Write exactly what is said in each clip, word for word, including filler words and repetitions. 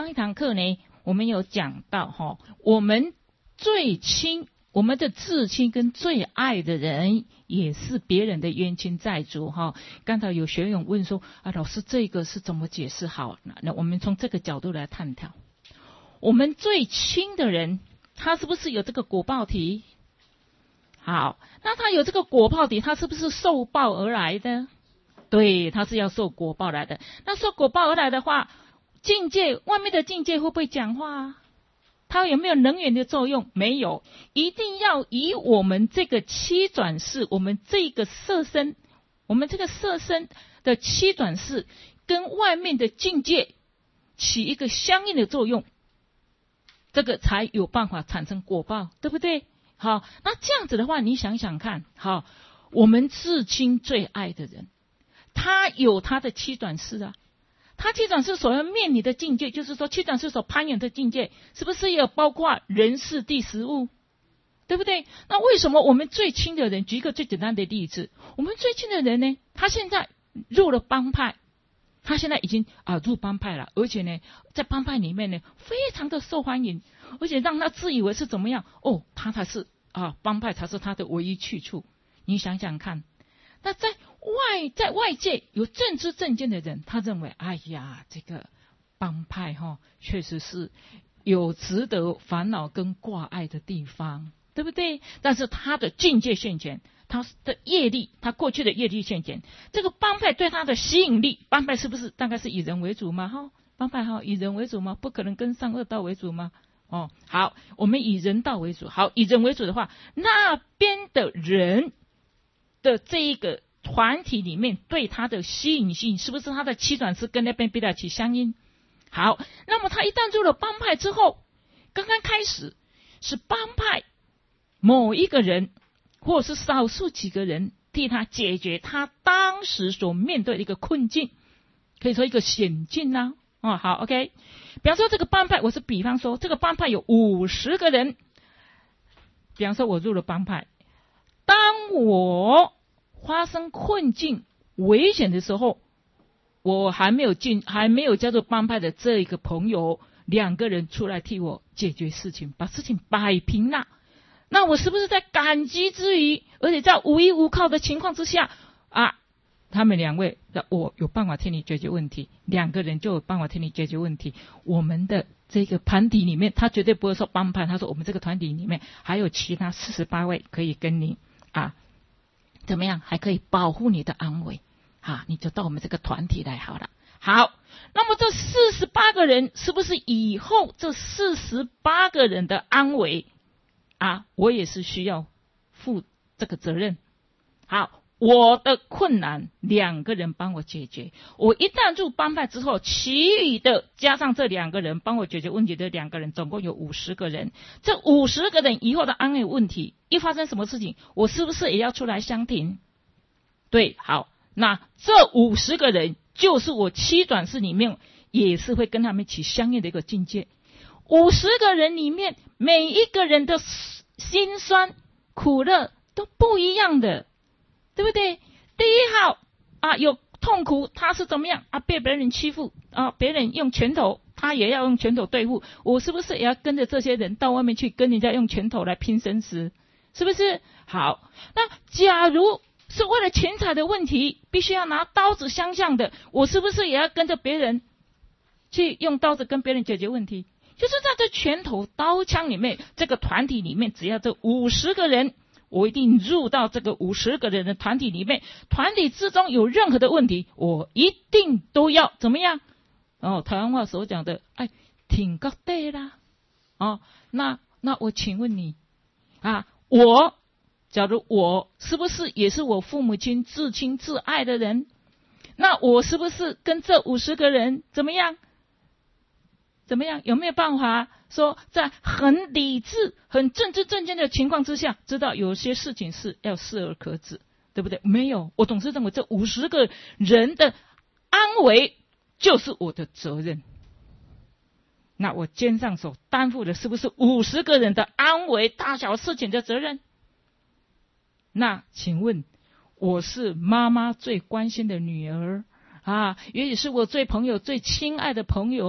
上一堂课呢，我们有讲到哈，我们最亲。我们的至亲跟最爱的人也是别人的冤亲债主哈。刚才有学员问说啊，老师这个是怎么解释好？那我们从这个角度来探讨。我们最亲的人，他是不是有这个果报体？好，那他有这个果报体，他是不是受报而来的？对，他是要受果报来的。那受果报而来的话，境界外面的境界会不会讲话啊？它有没有能源的作用？没有，一定要以我们这个七转世，我们这个色身，我们这个色身的七转世跟外面的境界起一个相应的作用，这个才有办法产生果报，对不对？好，那这样子的话，你想想看，好，我们至亲最爱的人，他有他的七转世啊。他七转世所要面临的境界，就是说七转世所攀缘的境界，是不是也有包括人事地时物，对不对？那为什么我们最亲的人，举一个最简单的例子，我们最亲的人呢，他现在入了帮派，他现在已经啊入帮派了，而且呢，在帮派里面呢，非常的受欢迎，而且让他自以为是怎么样？哦，他才是啊，帮派才是他的唯一去处。你想想看。那在外在外界有正知正见的人，他认为，哎呀，这个帮派哈、哦，确实是有值得烦恼跟挂碍的地方，对不对？但是他的境界现前，他的业力，他过去的业力现前，这个帮派对他的吸引力，帮派是不是大概是以人为主吗？哈，帮派哈以人为主吗？不可能跟上恶道为主吗？哦，好，我们以人道为主。好，以人为主的话，那边的人的这一个团体里面对他的吸引性，是不是他的七转世跟那边比较起相应？好，那么他一旦入了帮派之后，刚刚开始是帮派某一个人或者是少数几个人替他解决他当时所面对的一个困境，可以说一个险境啊。哦，好 ，OK。比方说这个帮派，我是比方说这个帮派有五十个人，比方说我入了帮派，当我发生困境、危险的时候，我还没有进，还没有加入帮派的这一个朋友，两个人出来替我解决事情，把事情摆平了。那我是不是在感激之余，而且在无依无靠的情况之下啊，他们两位，我有办法替你解决问题，两个人就有办法替你解决问题。我们的这个团体里面，他绝对不会说帮派，他说我们这个团体里面还有其他四十八位可以跟你啊。怎么样？还可以保护你的安危啊！你就到我们这个团体来好了。好，那么这四十八个人，是不是以后这四十八个人的安危啊，我也是需要负这个责任？好，我的困难两个人帮我解决，我一旦入帮派之后，其余的加上这两个人帮我解决问题的两个人，总共有五十个人。这五十个人以后的安危问题一发生什么事情，我是不是也要出来相挺？对，好，那这五十个人就是我七转世里面也是会跟他们起相应的一个境界。五十个人里面，每一个人的辛酸苦乐都不一样的，对不对？第一号啊，有痛苦，他是怎么样啊？被别人欺负啊，别人用拳头，他也要用拳头对付。我是不是也要跟着这些人到外面去跟人家用拳头来拼生死？是不是？好，那假如是为了钱财的问题，必须要拿刀子相向的，我是不是也要跟着别人去用刀子跟别人解决问题？就是在这拳头刀枪里面，这个团体里面，只要这五十个人，我一定入到这个五十个人的团体里面，团体之中有任何的问题，我一定都要怎么样？哦，台湾话所讲的，哎，挺高对啦。哦，那那我请问你啊，我假如我是不是也是我父母亲至亲至爱的人？那我是不是跟这五十个人怎么样？怎么样？有没有办法说在很理智、很正知正见的情况之下，知道有些事情是要适而可止，对不对？没有，我总是认为这五十个人的安危就是我的责任。那我肩上所担负的是不是五十个人的安危大小事情的责任？那请问，我是妈妈最关心的女儿啊，也许是我最朋友最亲爱的朋友，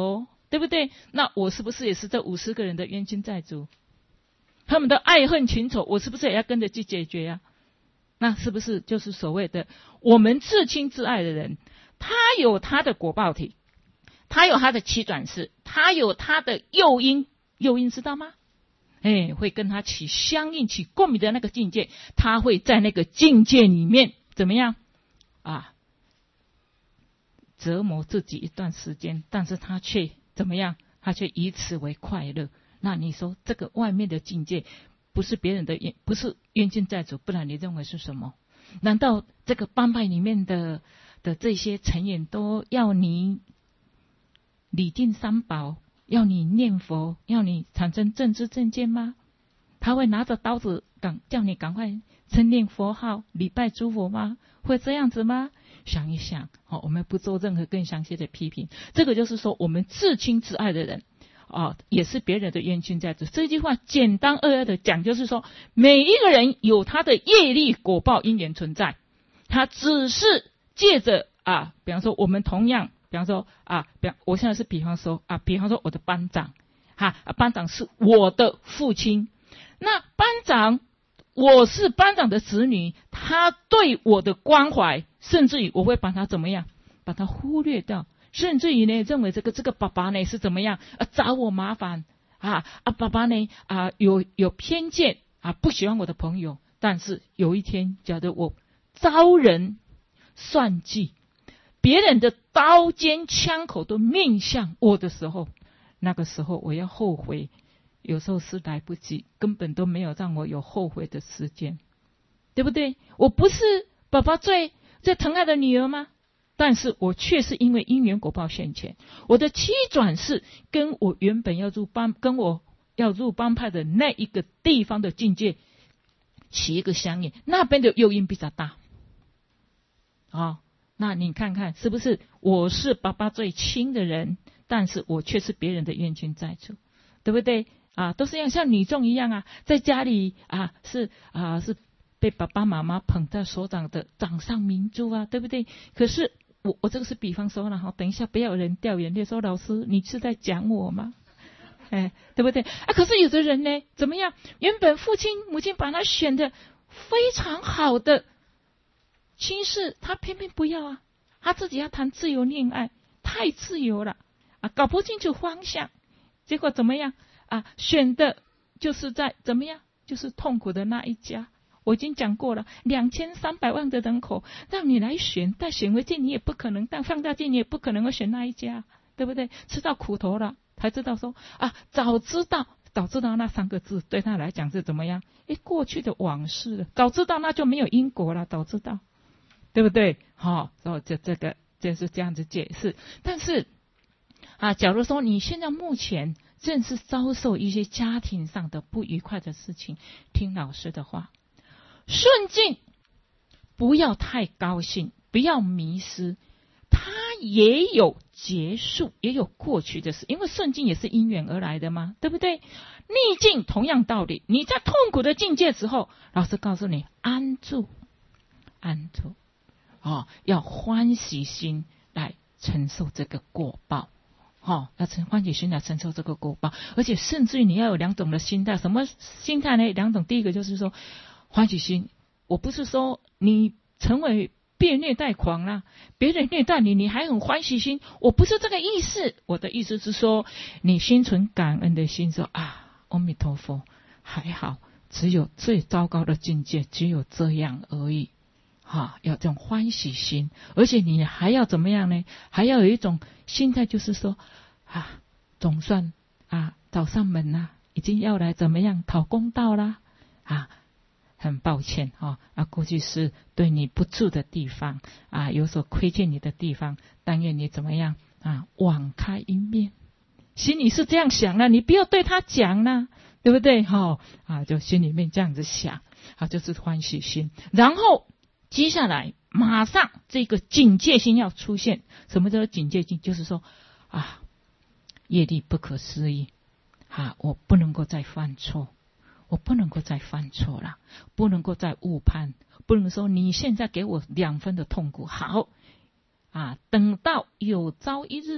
对不对？那我是不是也是这五十个人的冤亲债主？他们的爱恨情仇，我是不是也要跟着去解决呀、啊？那是不是就是所谓的我们至亲至爱的人，他有他的果报体，他有他的七转世，他有他的诱因，诱因知道吗？哎，会跟他起相应起共鸣的那个境界，他会在那个境界里面怎么样啊？折磨自己一段时间，但是他却怎么样？他却以此为快乐。那你说这个外面的境界不是别人的冤，不是冤亲债主，不然你认为是什么？难道这个帮派里面的的这些成员都要你礼敬三宝，要你念佛，要你产生正知正见吗？他会拿着刀子赶叫你赶快称念佛号，礼拜诸佛吗？会这样子吗？想一想，好，我们不做任何更详细的批评。这个就是说，我们至亲至爱的人啊，也是别人的冤亲债主。这句话简单扼要的讲，就是说，每一个人有他的业力果报因缘存在，他只是借着啊，比方说我们同样，比方说啊，比方我现在是比方说啊，比方说我的班长，哈、啊，班长是我的父亲，那班长我是班长的子女，他对我的关怀，甚至于我会把他怎么样，把他忽略掉。甚至于呢，认为这个这个爸爸呢是怎么样啊，找我麻烦啊啊，爸爸呢啊有有偏见啊，不喜欢我的朋友。但是有一天，假如我遭人算计，别人的刀尖枪口都面向我的时候，那个时候我要后悔，有时候是来不及，根本都没有让我有后悔的时间，对不对？我不是爸爸最最疼爱的女儿吗？但是我却是因为因缘果报现前，我的七转世跟我原本要入帮，跟我要入帮派的那一个地方的境界起一个相应，那边的诱因比较大。哦，那你看看是不是我是爸爸最亲的人，但是我却是别人的冤亲债主，对不对啊？都是一样，像女众一样啊，在家里啊是啊是被爸爸妈妈捧在手掌的掌上明珠啊，对不对？可是我我这个是比方说了哈，等一下不要有人掉眼泪说老师你是在讲我吗？哎，对不对啊？可是有的人呢，怎么样？原本父亲母亲把他选的非常好的亲事，他偏偏不要啊，他自己要谈自由恋爱，太自由了啊，搞不清楚方向，结果怎么样啊？选的就是在怎么样，就是痛苦的那一家。我已经讲过了，两千三百万的人口让你来选，但选回去你也不可能，但放大镜你也不可能会选那一家，对不对？吃到苦头了才知道说啊，早知道早知道那三个字对他来讲是怎么样？诶，过去的往事了，早知道那就没有因果了，早知道，对不对？好、哦，就这个就是这样子解释。但是啊，假如说你现在目前正是遭受一些家庭上的不愉快的事情，听老师的话。顺境不要太高兴，不要迷失，它也有结束，也有过去的事，因为顺境也是因缘而来的嘛，对不对？逆境同样道理，你在痛苦的境界之后，老师告诉你安住，安住，哦，要欢喜心来承受这个果报。哦，要承欢喜心来承受这个果报，而且甚至于你要有两种的心态，什么心态呢？两种，第一个就是说欢喜心，我不是说你成为被虐待狂啦，别人虐待你，你还很欢喜心，我不是这个意思。我的意思是说，你心存感恩的心，说啊，阿弥陀佛，还好，只有最糟糕的境界，只有这样而已。啊，要这种欢喜心，而且你还要怎么样呢？还要有一种心态，就是说啊，总算啊找上门啦，已经要来怎么样讨公道啦啊。很抱歉啊，啊，过去是对你不住的地方啊，有所亏欠你的地方，但愿你怎么样啊，网开一面，心里是这样想的，你不要对他讲啦，对不对？哈、哦、啊，就心里面这样子想，啊，就是欢喜心。然后接下来马上这个警戒心要出现。什么叫警戒心？就是说啊，业力不可思议啊，我不能够再犯错。我不能够再犯错了，不能够再误判，不能说你现在给我两分的痛苦，好啊，等到有朝一日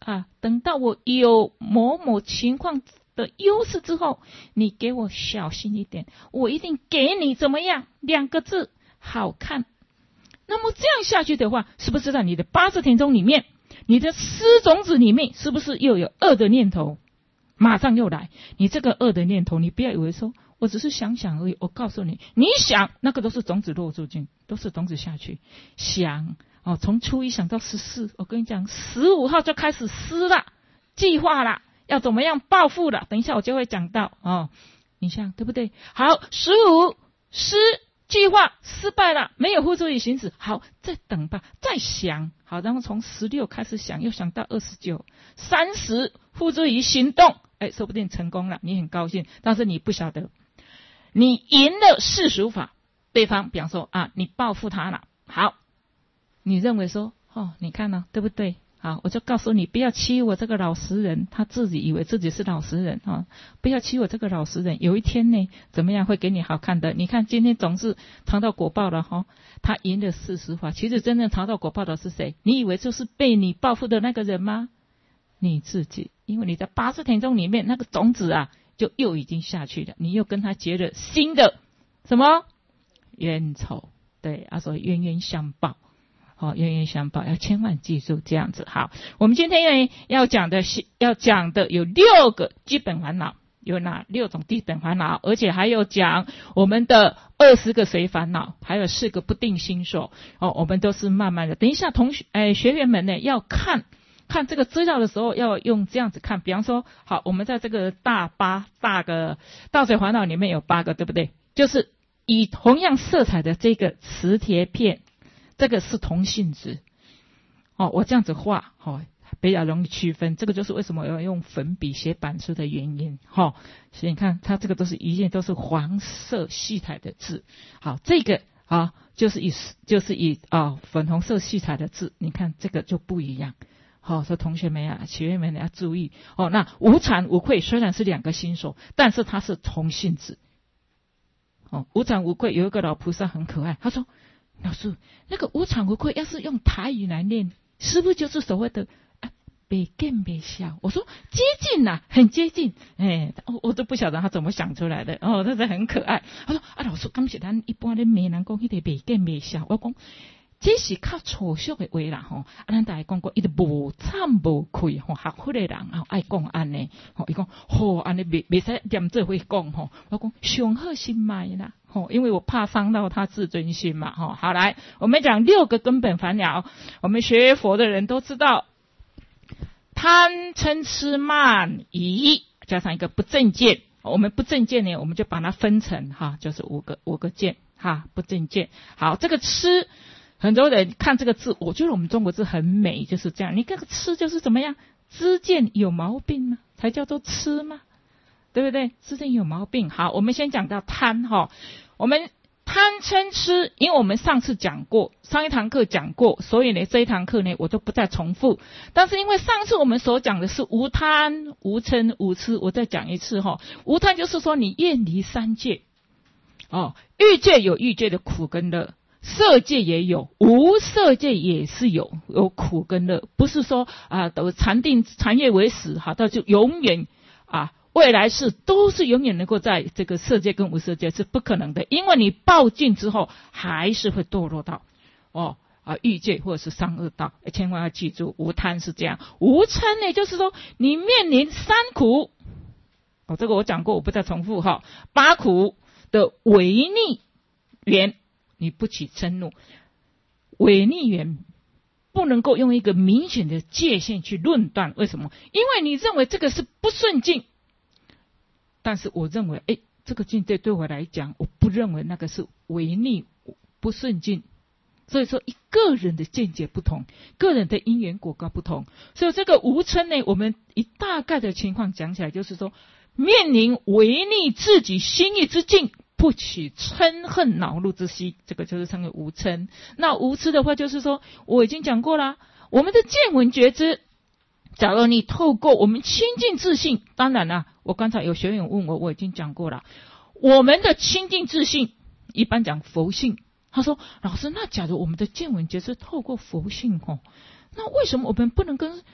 啊，等到我有某某情况的优势之后，你给我小心一点，我一定给你怎么样？两个字，好看。那么这样下去的话，是不是在你的八字田中里面，你的私种子里面，是不是又有恶的念头？马上又来，你这个恶的念头，你不要以为说我只是想想而已。我告诉你，你想那个都是种子落入进，都是种子下去。想哦，从初一想到十四，我跟你讲，十五号就开始思了，计划了，要怎么样报复了。等一下我就会讲到哦，你想对不对？好，十五思计划失败了，没有付诸于行使，好，再等吧，再想。好，然后从十六开始想，又想到二十九、三十，付诸于行动。哎，说不定成功了，你很高兴，但是你不晓得，你赢了世俗法，对方比方说啊，你报复他了，好，你认为说哦，你看呢、啊，对不对？好，我就告诉你，不要欺我这个老实人，他自己以为自己是老实人啊，不要欺我这个老实人。有一天呢，怎么样会给你好看的？你看今天总是尝到果报了哈，他赢了世俗法，其实真正尝到果报的是谁？你以为就是被你报复的那个人吗？你自己，因为你在八字田中里面那个种子啊，就又已经下去了，你又跟他结了新的什么冤仇？对啊，所以冤冤相报。好、哦，冤冤相报，要千万记住这样子。好，我们今天要讲的是要讲的有六个基本烦恼，有哪六种基本烦恼，而且还有讲我们的二十个随烦恼，还有四个不定心所。哦，我们都是慢慢的。等一下，同学哎学员们呢要看看这个资料的时候，要用这样子看。比方说，好，我们在这个大八大个大随烦恼里面有八个，对不对？就是以同样色彩的这个磁铁片。这个是同性质哦，我这样子画哦，比较容易区分。这个就是为什么要用粉笔写板书的原因哈、哦。所以你看，它这个都是一样，都是黄色细彩的字。好，这个啊，就是以就是以啊粉红色细彩的字，你看这个就不一样。好、哦，所以同学们啊，学员们要注意哦。那无惭无愧虽然是两个心所，但是它是同性质。哦，无惭无愧有一个老菩萨很可爱，他说。老师，那个无惭无愧，要是用台语来念，是不是就是所谓的啊，别见别笑？我说接近呐、啊，很接近。哎，我我都不晓得他怎么想出来的。哦，他是很可爱。他说啊，老师，刚是咱一般的闽南讲，迄个别见别笑。我讲这是较粗俗的话啦，吼。啊，咱大家讲过，伊都无惭无愧，吼，学佛的人啊，爱讲安尼。吼，伊讲好安尼，别别使念这会讲吼。我讲上好心脉啦。哦，因为我怕伤到他自尊心嘛，哈、哦。好，来，我们讲六个根本烦恼。我们学佛的人都知道，贪嗔痴慢疑，加上一个不正见。我们不正见呢，我们就把它分成哈，就是五个五个见哈，不正见。好，这个痴，很多人看这个字，我觉得我们中国字很美，就是这样。你这个痴就是怎么样？知见有毛病吗？才叫做痴吗？对不对？知见有毛病。好，我们先讲到贪哈。我们贪嗔痴，因为我们上次讲过，上一堂课讲过，所以呢这一堂课呢我就不再重复。但是因为上次我们所讲的是无贪、无嗔、无痴，我再讲一次哈。无贪就是说你远离三界，哦，欲界有欲界的苦跟乐，色界也有，无色界也是有，有苦跟乐，不是说啊都禅定禅悦为死，好到就永远啊。未来世都是永远能够在这个色界跟无色界是不可能的，因为你报尽之后还是会堕落到哦啊欲界或者是三恶道，千万要记住，无贪是这样，无嗔呢就是说你面临三苦，哦这个我讲过，我不再重复哈，八苦的违逆缘，你不起嗔怒，违逆缘。不能够用一个明显的界限去论断，为什么？因为你认为这个是不顺境。但是我认为，哎，这个境界对我来讲，我不认为那个是违逆不顺境。所以说，一个人的见解不同，个人的因缘果报不同。所以这个无嗔呢，我们以大概的情况讲起来，就是说，面临违逆自己心意之境，不起嗔恨恼怒之心，这个就是称为无嗔。那无痴的话，就是说，我已经讲过啦，我们的见闻觉知。假如你透过我们亲近自信，当然啦，我刚才有学员问我，我已经讲过了，我们的亲近自信，一般讲佛性。他说：“老师，那假如我们的见闻觉知透过佛性，吼，那为什么我们不能跟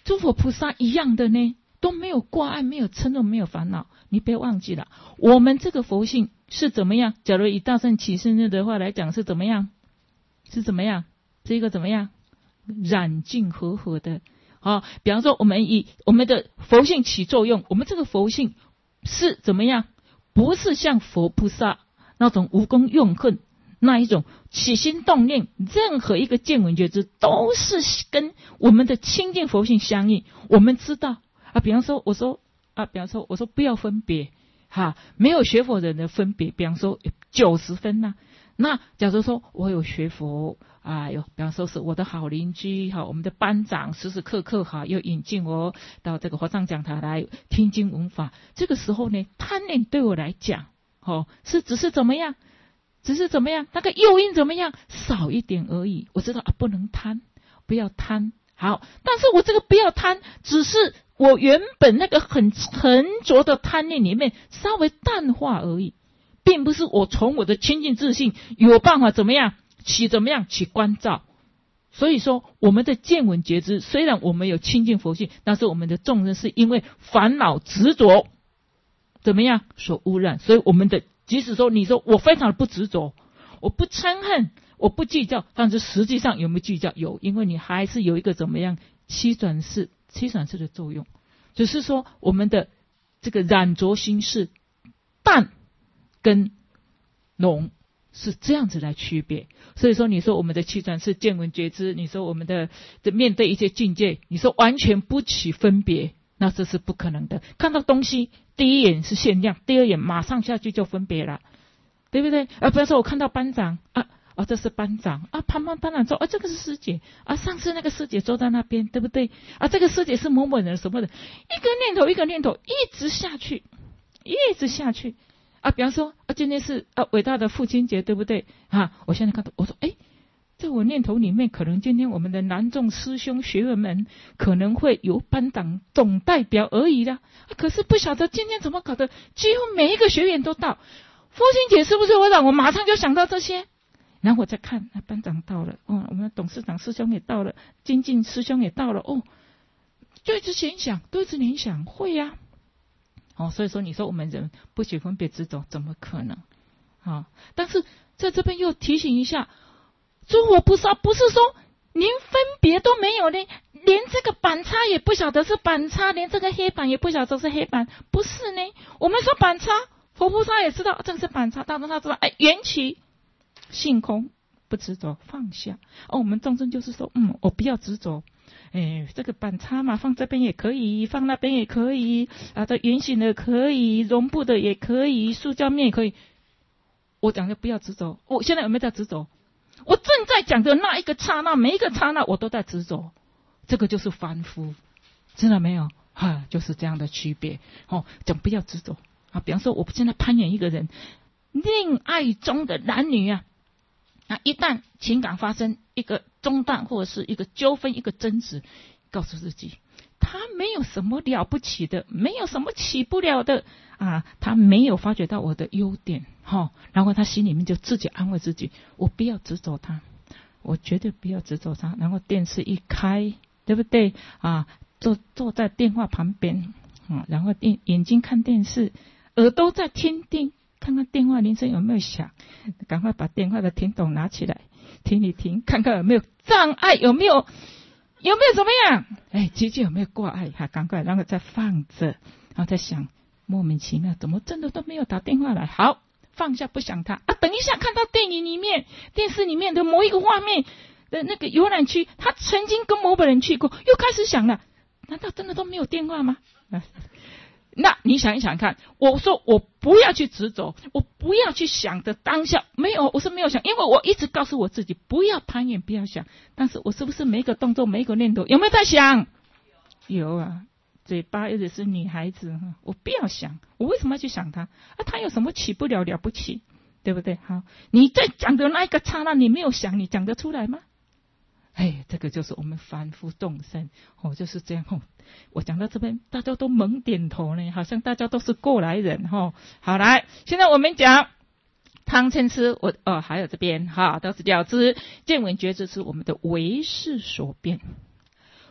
诸佛菩萨一样的呢，都没有挂碍，没有嗔怒，没有烦恼。你别忘记了，我们这个佛性是怎么样？假如以大乘起信论的话来讲，是怎么样？是怎么样？是一个怎么样？染净和合的。好，比方说我们以我们的佛性起作用，我们这个佛性是怎么样？不是像佛菩萨那种无功用恨那一种起心动念，任何一个见闻觉知都是跟我们的清净佛性相应。我们知道啊，比方说我说啊，比方说我说不要分别哈，没有学佛人的分别，比方说九十分呐、啊。那假如说我有学佛啊，有比方说是我的好邻居哈，我们的班长时时刻刻哈又引进我到这个和尚讲台来听经闻法，这个时候呢，贪念对我来讲，哦，是只是怎么样？只是怎么样？那个诱因怎么样？少一点而已。我知道啊，不能贪，不要贪。好，但是我这个不要贪，只是我原本那个很沉着的贪念里面稍微淡化而已，并不是我从我的清净自信有办法怎么样起怎么样起关照。所以说我们的见闻觉知，虽然我们有清净佛性，但是我们的众生是因为烦恼执着怎么样所污染。所以我们的即使说你说我非常的不执着，我不嗔恨，我不计较，但是实际上有没有计较？有，因为你还是有一个怎么样七转世七转世的作用，只是说我们的这个染着心是淡跟浓是这样子来区别。所以说你说我们的七转世见闻觉知，你说我们的的面对一些境界，你说完全不起分别，那这是不可能的。看到东西第一眼是限量，第二眼马上下去就分别了，对不对？而不要说我看到班长啊，哦，这是班长啊，旁边班长说啊，这个是师姐啊，上次那个师姐坐在那边，对不对？啊，这个师姐是某某人什么的，一个念头一个念头一直下去，一直下去啊。比方说啊，今天是啊伟大的父亲节，对不对？啊，我现在看到我说，哎，在我念头里面，可能今天我们的男众师兄学员们可能会由班长总代表而已啦、啊，可是不晓得今天怎么搞的，几乎每一个学员都到。父亲节是不是会让我马上就想到这些？然后我再看，啊、班长到了，哦，我们的董事长师兄也到了，精进师兄也到了，哦，就一直联想，都一直联想，会呀、啊，哦，所以说你说我们人不许分别执着，怎么可能？啊、哦，但是在这边又提醒一下，诸佛菩萨不是说连分别都没有呢，连这个板擦也不晓得是板擦，连这个黑板也不晓得是黑板，不是呢？我们说板擦，佛菩萨也知道这个是板擦，大众他知道，哎，缘起。性空不执着放下哦，我们众生就是说，嗯，我不要执着，哎，这个板擦嘛，放这边也可以，放那边也可以啊，这圆形的可以，绒布的也可以，塑胶面也可以。我讲的不要执着，我现在有没有在执着？我正在讲的那一个刹那，每一个刹那我都在执着，这个就是凡夫，知道没有？哈，就是这样的区别哦。讲不要执着啊，比方说我现在攀援一个人，恋爱中的男女啊。那一旦情感发生一个中断或者是一个纠纷一个争执，告诉自己他没有什么了不起的，没有什么起不了的啊，他没有发觉到我的优点、哦、然后他心里面就自己安慰自己，我不要执着他，我绝对不要执着他。然后电视一开，对不对啊？坐坐在电话旁边、啊、然后眼眼睛看电视，耳朵在听听看看电话铃声有没有响，赶快把电话的听筒拿起来听一听，看看有没有障碍，有没有有没有怎么样，哎，机器有没有挂碍，还赶快然后再放着，然后再想莫名其妙怎么真的都没有打电话来，好放下不想他啊，等一下看到电影里面电视里面的某一个画面的那个游览区，他曾经跟某个人去过，又开始想了，难道真的都没有电话吗？啊，那你想一想看，我说我不要去执着，我不要去想的当下没有，我是没有想，因为我一直告诉我自己不要攀援不要想，但是我是不是每一个动作每一个念头有没有在想？有啊，嘴巴一直是女孩子，我不要想，我为什么要去想她啊？她有什么起不了了不起，对不对？好，你在讲的那一个刹那你没有想，你讲得出来吗？哎，这个就是我们凡夫众生哦，就是这样哦。我讲到这边，大家都猛点头呢，好像大家都是过来人哈、哦。好，来，现在我们讲汤参师，我哦，还有这边哈，都是了知见闻觉知是我们的唯识所变。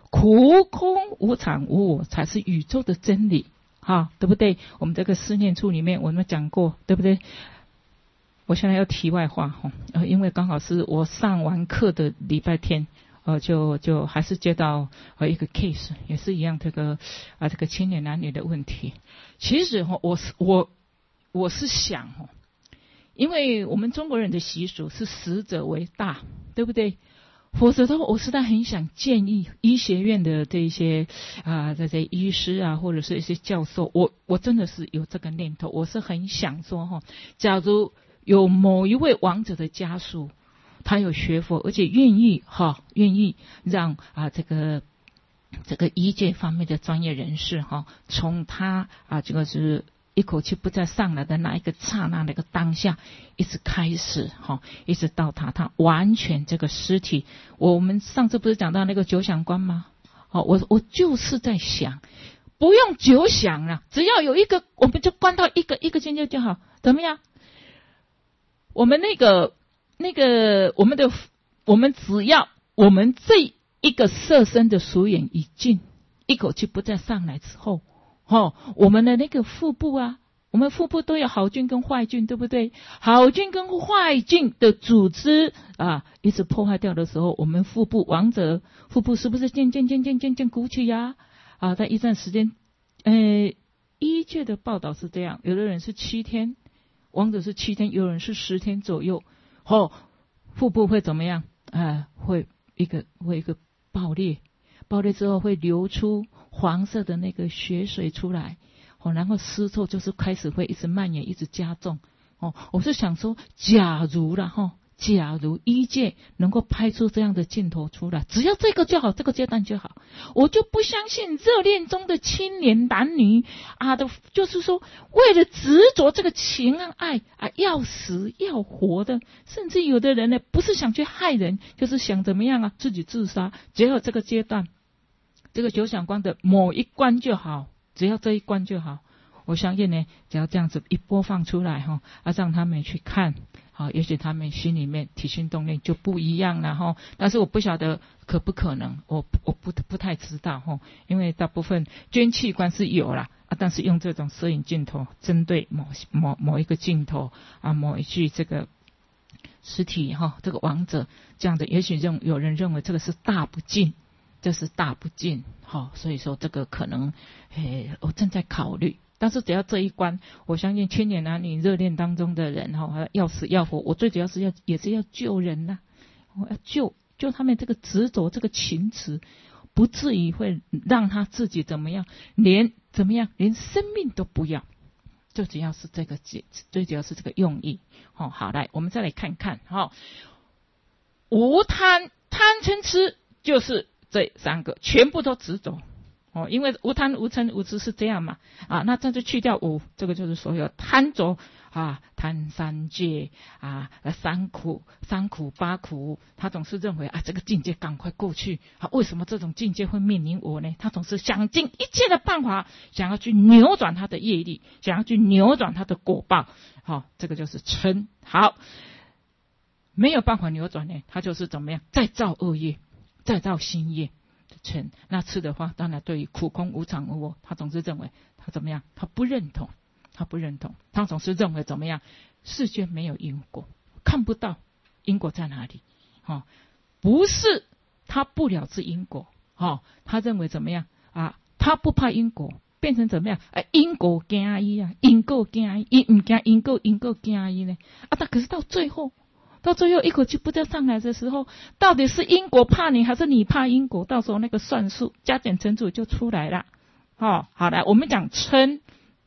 苦空无常无我才是宇宙的真理，哈，对不对？我们这个思念处里面我们讲过，对不对？我现在要题外话哈，呃，因为刚好是我上完课的礼拜天，呃，就就还是接到呃一个 case， 也是一样这个啊这个青年男女的问题。其实哈，我是我我是想哈，因为我们中国人的习俗是死者为大，对不对？否则的话，我实在很想建议医学院的这些啊这些医师啊，或者是一些教授，我我真的是有这个念头，我是很想说哈，假如有某一位亡者的家属，他有学佛，而且愿意哈，愿意让啊这个这个医界方面的专业人士哈，从他啊这个是一口气不再上来的那一个刹那那个当下，一直开始哈，一直到他他完全这个尸体，我们上次不是讲到那个九响观吗？哦，我我就是在想，不用九响了，只要有一个，我们就关到一个一个境界就好，怎么样？我们那个那个我们的我们只要我们这一个色身的俗眼已尽，一口气不再上来之后，哦，我们的那个腹部啊，我们腹部都有好菌跟坏菌，对不对？好菌跟坏菌的组织啊，一直破坏掉的时候，我们腹部亡者腹部是不是渐渐渐渐渐渐鼓起呀？啊，在一段时间，呃，医界的报道是这样，有的人是七天。亡者是七天，有人是十天左右，哦，腹部会怎么样？呃，会一个会一个爆裂，爆裂之后会流出黄色的那个血水出来，哦，然后尸臭就是开始会一直蔓延，一直加重，哦，我是想说，假如啦，哈、哦，假如医界能够拍出这样的镜头出来，只要这个就好，这个阶段就好，我就不相信热恋中的青年男女啊的，就是说为了执着这个情和爱啊，要死要活的，甚至有的人呢，不是想去害人，就是想怎么样啊，自己自杀。只要这个阶段，这个九响观的某一关就好，只要这一关就好。我相信呢，只要这样子一播放出来哈，啊，让他们去看。好，也许他们心里面起心动念就不一样了哈，但是我不晓得可不可能，我我不不太知道哈，因为大部分捐器官是有啦啊，但是用这种摄影镜头针对某某某一个镜头啊，某一具这个尸体哈，这个亡者这样的，也许认有人认为这个是大不敬，这是大不敬哈，所以说这个可能，诶，我正在考虑。但是只要这一关，我相信青年男女热恋当中的人哈，要死要活，我最主要是要也是要救人呐、啊，我要救救他们这个执着这个情执，不至于会让他自己怎么样，连怎么样，连生命都不要。最主要是这个最主要是这个用意。哦，好，来我们再来看看哈、哦，无贪贪嗔痴就是这三个，全部都执着。哦，因为无贪无嗔无痴是这样嘛，啊，那这就去掉无，这个就是所有贪着啊，贪三界啊，三苦三苦八苦，他总是认为啊，这个境界赶快过去啊，为什么这种境界会面临我呢？他总是想尽一切的办法，想要去扭转他的业力，想要去扭转他的果报，好、哦，这个就是嗔。好，没有办法扭转呢，他就是怎么样，再造恶业，再造新业。嗔，那痴的话，当然对于苦空无常无我，他总是认为他怎么样？他不认同，他不认同，他总是认为怎么样？世间没有因果，看不到因果在哪里？哦，不是他不了知因果，哦，他认为怎么样啊？他不怕因果，变成怎么样？啊，因果惊伊啊，因果惊伊，伊唔惊因果，因果惊伊呢？啊，但可是到最后。到最后一口气不再上来的时候，到底是因果怕你，还是你怕因果？到时候那个算术加减乘除就出来了。哦，好来，我们讲嗔，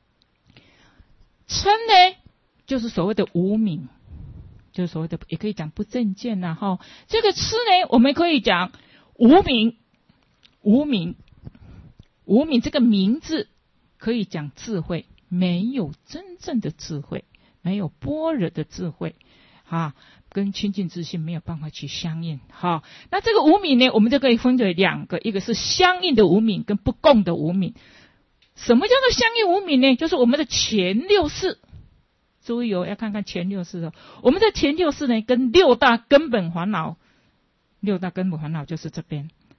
嗔呢，就是所谓的无明，就是所谓的，也可以讲不正见呐。哈、哦，这个痴呢，我们可以讲无明，无明，无明这个名字可以讲智慧，没有真正的智慧，没有般若的智慧。啊，跟清净自性没有办法去相应。好，那这个无明呢，我们就可以分为两个，一个是相应的无明跟不共的无明。什么叫做相应无明呢？就是我们的前六识。注意哦，要看看前六识哦。我们的前六识呢，跟六大根本烦恼，六大根本烦恼就是这边，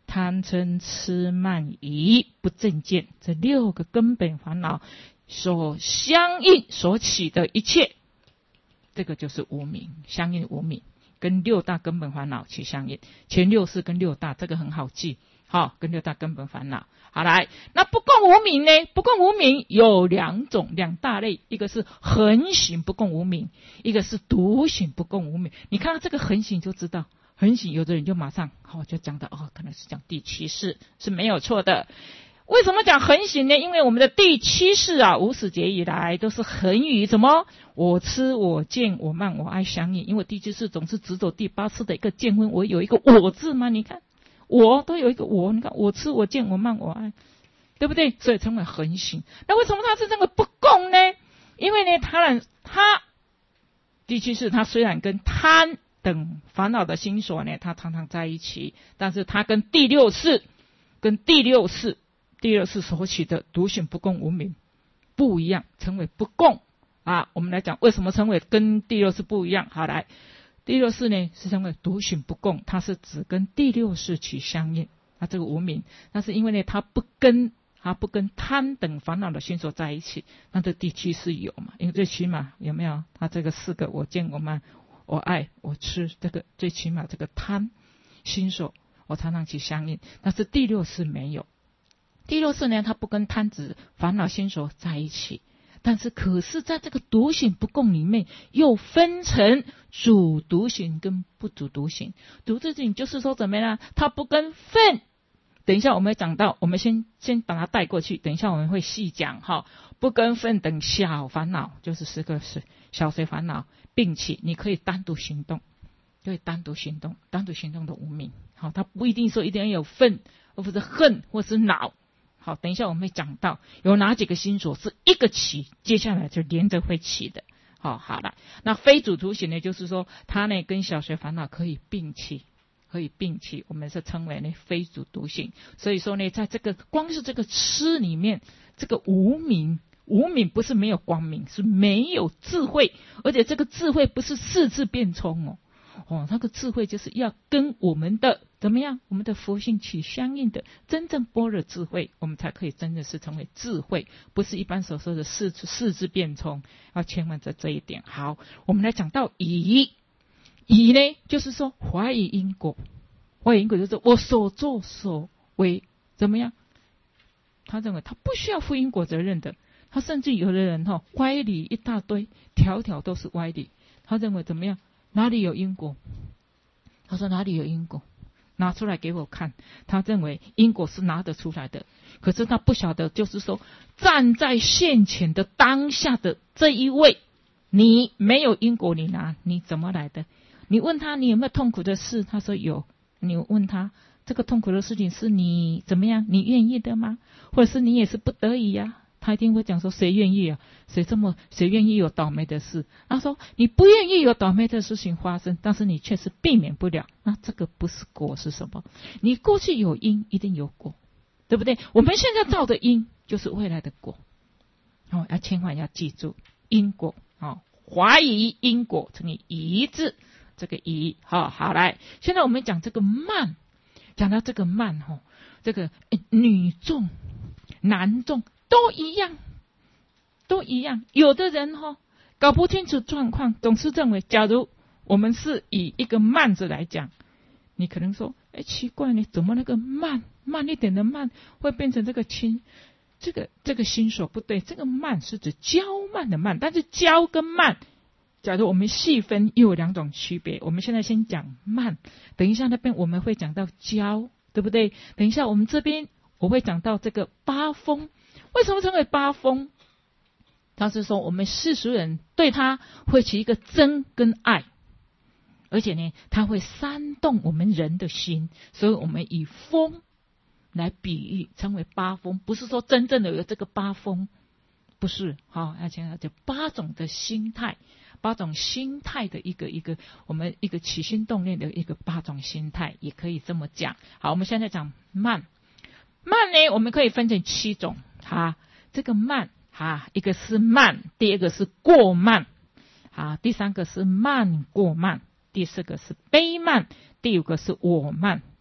贪嗔痴慢疑不正见，这六个根本烦恼所相应所起的一切，这个就是无明，相应无明，跟六大根本烦恼起相应。前六识跟六大，这个很好记，好，跟六大根本烦恼。好来，那不共无明呢？不共无明有两种，两大类，一个是横行不共无明，一个是独行不共无明。你看到这个横行就知道。横行，有的人就马上好、哦、就讲到哦，可能是讲第七识是没有错的。为什么讲横行呢？因为我们的第七识啊，无始劫以来都是横于什么？我痴、我见、我慢、我爱相应。因为第七识总是只走第八识的一个见分，我有一个我字吗？你看，我都有一个我，你看我痴、我见、我慢、我爱，对不对？所以称为横行。那为什么它是这个不共呢？因为呢，它它第七识它虽然跟贪等烦恼的心所呢，它常常在一起，但是它跟第六识、跟第六识、第六识所起的独行不共无明不一样，称为不共啊。我们来讲为什么称为跟第六识不一样。好，来，第六识呢是称为独行不共，它是只跟第六识起相应，它这个无明，那是因为呢它不跟它不跟贪等烦恼的心所在一起，那这第七识有嘛？因为最起码有没有它这个四个我见我慢我爱我吃，这个最起码这个贪心所我常常起相应，但是第六识没有。第六识呢，它不跟贪执烦恼心所在一起，但是可是在这个独行不共里面又分成主独行跟不主独行。主独行就是说怎么样，它不跟分，等一下我们会讲到，我们先先把它带过去，等一下我们会细讲哈。不跟分等小烦恼，就是十个是小随烦恼并起，你可以单独行动，可以单独行动，单独行动的无明。好，它不一定说一定要有愤，而不是恨或是恼。好，等一下我们会讲到有哪几个心所是一个起，接下来就连着会起的。好，好了，那非主独行呢，就是说它呢跟小随烦恼可以并起，可以并起，我们是称为呢非主独行。所以说呢，在这个光是这个痴里面，这个无明。无明不是没有光明，是没有智慧，而且这个智慧不是四字变聪哦，哦，那个智慧就是要跟我们的怎么样，我们的佛性起相应的真正般若智慧，我们才可以真的是成为智慧，不是一般所说的四四字变聪，要千万在这一点。好，我们来讲到疑，疑呢就是说怀疑因果，怀疑因果就是我所作所为怎么样，他认为他不需要负因果责任的。他甚至有的人哈、哦、歪理一大堆，条条都是歪理。他认为怎么样？哪里有因果？他说哪里有因果？拿出来给我看。他认为因果是拿得出来的，可是他不晓得，就是说站在现前的当下的这一位，你没有因果，你拿你怎么来的？你问他你有没有痛苦的事？他说有。你问他这个痛苦的事情是你怎么样？你愿意的吗？或者是你也是不得已呀、啊？他一定会讲说谁愿意啊？谁这么谁愿意有倒霉的事？他说你不愿意有倒霉的事情发生，但是你却是避免不了。那这个不是果是什么？你过去有因，一定有果，对不对？我们现在造的因就是未来的果。哦，要千万要记住因果哦，怀疑因果乘以疑字，这个疑。好、哦，好来，现在我们讲这个慢，讲到这个慢哈、哦，这个女众、男众。都一样，都一样。有的人哈、哦、搞不清楚状况，总是认为，假如我们是以一个慢字来讲，你可能说，哎，奇怪呢，怎么那个慢慢一点的慢会变成这个轻？这个这个心所不对，这个慢是指骄慢的慢，但是骄跟慢，假如我们细分又有两种区别。我们现在先讲慢，等一下那边我们会讲到骄，对不对？等一下我们这边我会讲到这个八风。为什么称为八风？他是说我们世俗人对他会起一个憎跟爱，而且呢，他会煽动我们人的心，所以我们以风来比喻，称为八风。不是说真正的有这个八风，不是。好，要讲这八种的心态，八种心态的一个一个，我们一个起心动念的一个八种心态，也可以这么讲。好，我们现在讲慢，慢呢，我们可以分成七种。哈，这个慢哈，一个是慢，第二个是过慢，好，第三个是慢过慢，第四个是卑慢，第五个是我慢，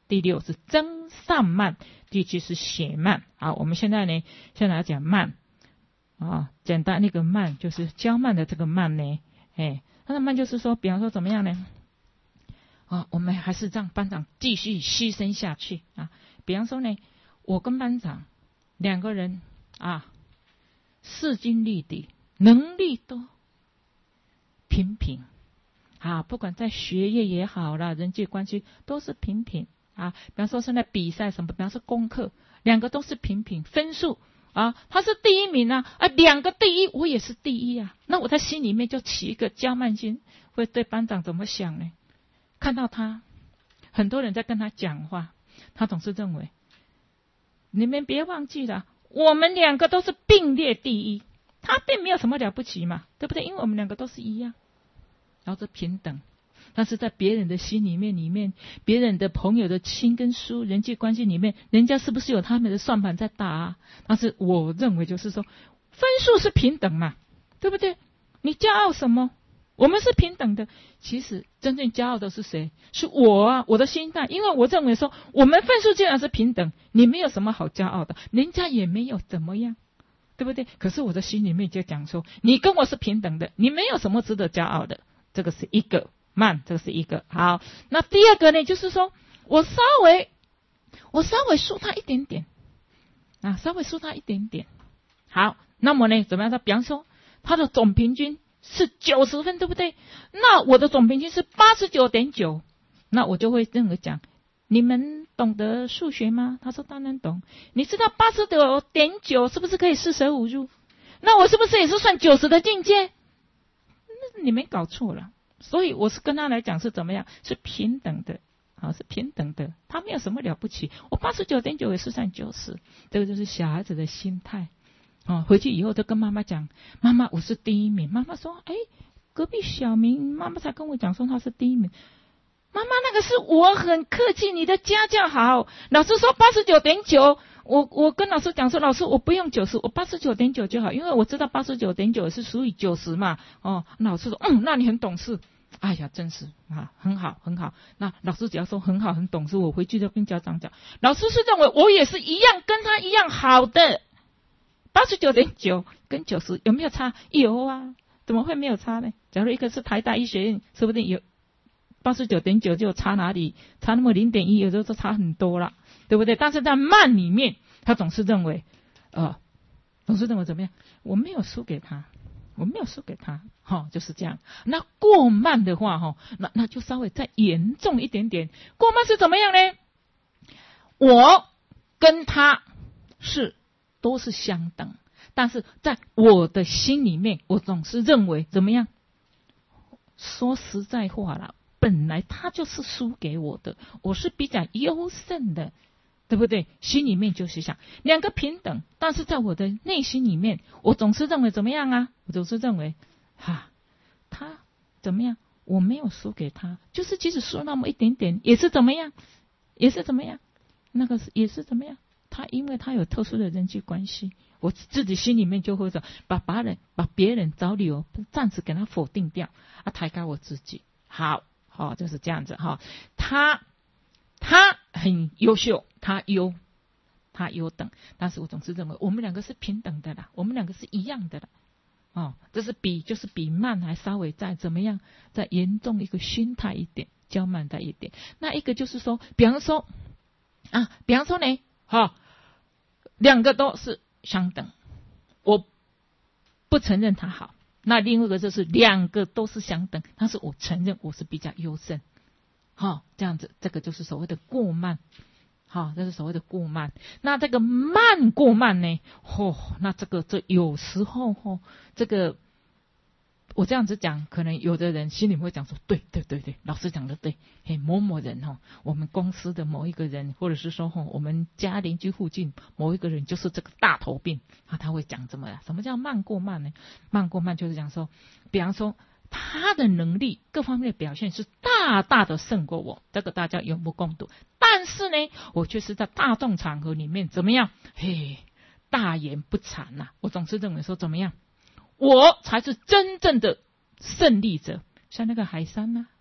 第六是增上慢，第七是减慢。好，我们现在呢，先来讲慢啊，简单那个慢就是较慢的这个慢呢，哎，它的慢就是说，比方说怎么样呢？啊，我们还是让班长继续牺牲下去啊。比方说呢，我跟班长两个人啊，势均力敌，能力都平平啊，不管在学业也好啦，人际关系都是平平啊。比方说现在比赛什么，比方说功课，两个都是平平，分数啊，他是第一名啊，啊，两个第一，我也是第一啊。那我在心里面就起一个骄慢心，会对班长怎么想呢？看到他，很多人在跟他讲话，他总是认为，你们别忘记了，我们两个都是并列第一，他并没有什么了不起嘛，对不对？因为我们两个都是一样，然后是平等。但是在别人的心里面里面，别人的朋友的亲跟疏人际关系里面，人家是不是有他们的算盘在打啊？但是我认为就是说，分数是平等嘛，对不对？你骄傲什么？我们是平等的。其实真正骄傲的是谁？是我啊，我的心态。因为我认为说，我们分数既然是平等，你没有什么好骄傲的，人家也没有怎么样，对不对？可是我的心里面就讲说，你跟我是平等的，你没有什么值得骄傲的。这个是一个慢，这个是一个好。那第二个呢，就是说我稍微我稍微输他一点点啊，稍微输他一点点。好，那么呢，怎么样？他比方说他的总平均是九十分，对不对？那我的总平均是 八十九点九， 那我就会这样讲，你们懂得数学吗？他说当然懂。你知道 八十九点九 是不是可以四舍五入？那我是不是也是算九十的境界？那你没搞错了。所以我是跟他来讲是怎么样？是平等的啊，是平等的，他没有什么了不起。我 八十九点九 也是算九十，这个就是小孩子的心态。哦，回去以后就跟妈妈讲，妈妈我是第一名。妈妈说，哎，隔壁小明妈妈才跟我讲说他是第一名。妈妈那个是我很客气，你的家教好。老师说 八十九点九， 我我跟老师讲说，老师我不用九十，我 八十九点九 就好，因为我知道 八十九点九 是属于九十嘛。哦，老师说，嗯，那你很懂事。哎呀，真是啊，很好很好。那老师只要说很好很懂事，我回去就跟家长讲，老师是认为我也是一样跟他一样好的。八十九点九 跟九十有没有差？有啊，怎么会没有差呢？假如一个是台大医学院，说不定有 八十九点九 就差哪里？差那么 零点一， 有时候就差很多了，对不对？但是在慢里面，他总是认为呃，总是认为怎么样？我没有输给他，我没有输给他，哦，就是这样。那过慢的话，哦，那那就稍微再严重一点点。过慢是怎么样呢？我跟他是都是相等，但是在我的心里面，我总是认为怎么样？说实在话啦，本来他就是输给我的，我是比较优胜的，对不对？心里面就是想两个平等，但是在我的内心里面，我总是认为怎么样啊？我总是认为，哈，他怎么样？我没有输给他，就是即使输那么一点点，也是怎么样？也是怎么样？那个是也是怎么样？他因为他有特殊的人际关系，我自己心里面就会说，把把人把别人找理由暂时给他否定掉，啊，抬高我自己。好，好，就是这样子哈。他他很优秀，他优他优等，但是我总是认为我们两个是平等的啦，我们两个是一样的啦。哦，这是比就是比慢还稍微再怎么样，再严重一个心态一点，较慢的一点。那一个就是说，比方说啊，比方说呢。好、哦，两个都是相等，我不承认他好。那另外一个就是两个都是相等，但是我承认我是比较优胜。好、哦，这样子，这个就是所谓的过慢。好、哦，这是所谓的过慢。那这个慢过慢呢？哦，那这个这有时候哦，这个。我这样子讲，可能有的人心里会讲说，对对对对，老师讲的对，嘿，某某人哦，我们公司的某一个人，或者是说哦，我们家邻居附近某一个人就是这个大头病啊，他会讲怎么？什么叫慢过慢呢？慢过慢就是讲说，比方说他的能力各方面的表现是大大的胜过我，这个大家有目共睹。但是呢，我却是在大众场合里面怎么样？嘿，大言不惭呐、啊！我总是认为说怎么样？我才是真正的胜利者，像那个海山呐、啊，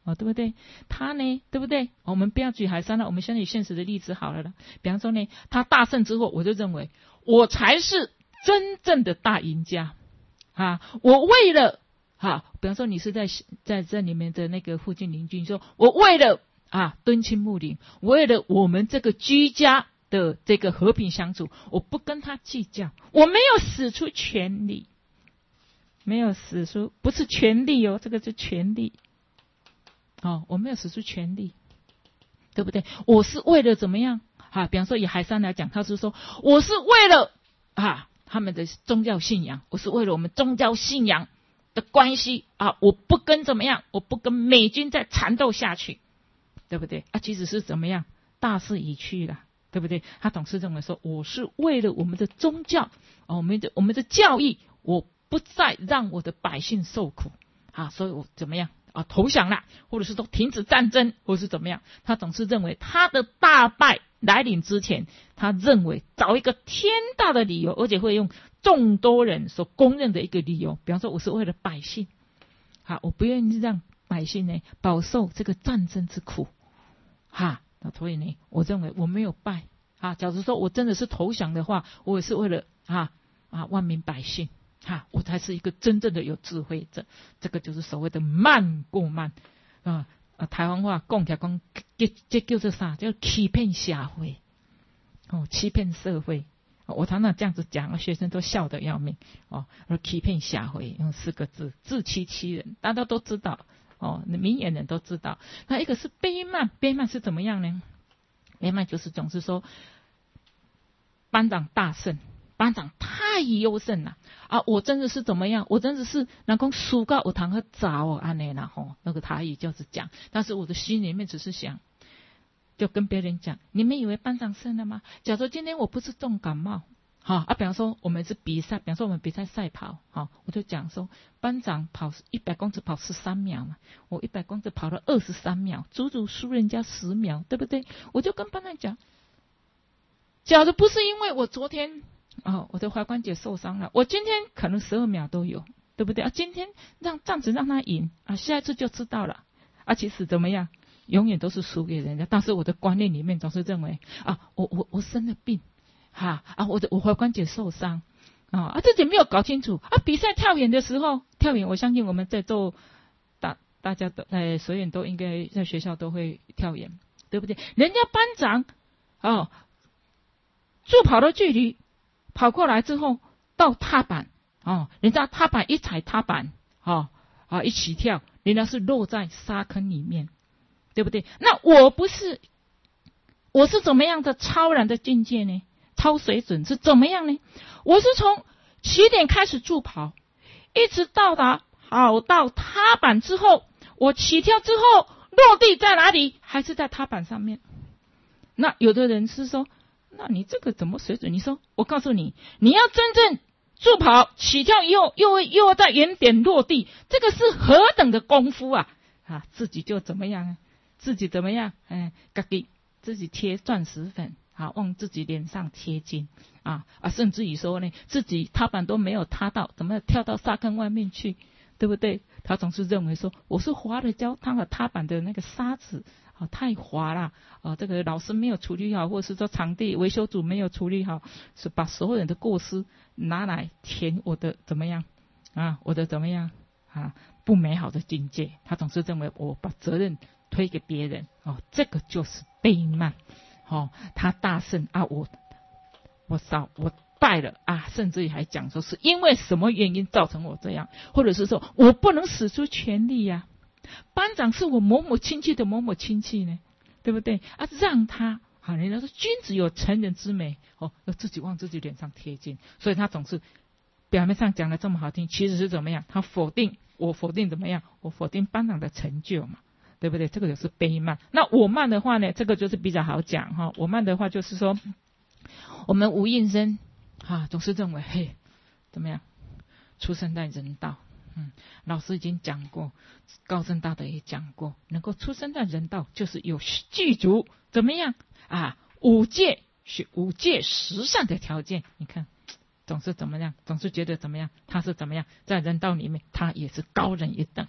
哦，对不对？他呢，对不对？我们不要举海山了，我们现在以现实的例子好了啦。比方说呢，他大胜之后，我就认为我才是真正的大赢家啊！我为了啊，比方说你是在在这里面的那个附近邻居，说我为了啊敦亲睦邻，为了我们这个居家的这个和平相处，我不跟他计较，我没有使出全力，没有使出，不是权力哦，这个是权力哦，我没有使出全力，对不对？我是为了怎么样啊？比方说以海山来讲，他是说我是为了啊他们的宗教信仰，我是为了我们宗教信仰的关系啊，我不跟怎么样，我不跟美军再缠斗下去，对不对啊？即使是怎么样，大势已去了。对不对？他总是认为说，我是为了我们的宗教，哦、我们的我们的教义，我不再让我的百姓受苦啊，所以我怎么样啊？投降了，或者是说停止战争，或者是怎么样？他总是认为他的大败来临之前，他认为找一个天大的理由，而且会用众多人所公认的一个理由，比方说，我是为了百姓，啊，我不愿意让百姓呢饱受这个战争之苦，哈。那所以呢，我认为我没有败啊。假如说我真的是投降的话，我也是为了啊啊万民百姓啊，我才是一个真正的有智慧者。这个就是所谓的慢过慢啊啊，台湾话讲起来讲，这这叫做啥？叫欺骗社会哦，欺骗社会。我常常这样子讲，学生都笑得要命哦。而欺骗社会用四个字，自欺欺人，大家都知道。哦，明眼人都知道。那一个是卑慢，卑慢是怎么样呢？卑慢就是总是说班长大胜，班长太优胜了啊！我真的是怎么样？我真的是能够输到有堂和早哦，安内啦吼，那个台语就是讲。但是我的心里面只是想，就跟别人讲：你们以为班长胜了吗？假如今天我不是重感冒。好啊，比方说我们是比赛，比方说我们比赛赛跑，好，我就讲说班长跑一百公尺跑十三秒嘛，我一百公尺跑了二十三秒，足足输人家十秒，对不对？我就跟班长讲，假如不是因为我昨天哦我的踝关节受伤了，我今天可能十二秒都有，对不对啊？今天让暂时让他赢啊，下一次就知道了啊。其实怎么样，永远都是输给人家，但是我的观念里面总是认为啊，我我我生了病。哈啊，我的我踝关节受伤啊啊，自己没有搞清楚啊。比赛跳远的时候，跳远，我相信我们在座大大家都呃，所有人都应该在学校都会跳远，对不对？人家班长哦，助跑的距离跑过来之后到踏板哦，人家踏板一踩踏板哦啊一起跳，人家是落在沙坑里面，对不对？那我不是，我是怎么样的超然的境界呢？超水准是怎么样呢？我是从起点开始助跑，一直到达跑到踏板之后，我起跳之后落地在哪里？还是在踏板上面。那有的人是说，那你这个怎么水准？你说，我告诉你，你要真正助跑起跳以后，又又要在原点落地，这个是何等的功夫啊！啊，自己就怎么样啊？自己怎么样？哎，自己自己贴钻石粉。啊，往自己脸上贴金啊啊，甚至于说呢，自己踏板都没有踏到，怎么跳到沙坑外面去，对不对？他总是认为说，我是滑了胶汤和踏板的那个沙子啊，太滑了啊，这个老师没有处理好，或者是说场地维修组没有处理好，是把所有人的过失拿来填我的怎么样啊，我的怎么样啊，不美好的境界。他总是认为我把责任推给别人哦，这个就是卑慢。哦，他大胜啊，我我少我败了啊，甚至于还讲说是因为什么原因造成我这样，或者是说我不能使出全力呀、啊。班长是我某某亲戚的某某亲戚呢，对不对啊？让他啊，人家说君子有成人之美哦，要自己往自己脸上贴金，所以他总是表面上讲的这么好听，其实是怎么样？他否定我否定怎么样？我否定班长的成就嘛。对不对？这个就是卑慢。那我慢的话呢，这个就是比较好讲哈。我慢的话就是说，我们无应生啊，总是认为嘿，怎么样？出生在人道，嗯，老师已经讲过，高僧大德也讲过，能够出生在人道，就是有具足怎么样啊？五戒是五戒十善的条件。你看，总是怎么样？总是觉得怎么样？他是怎么样？在人道里面，他也是高人一等。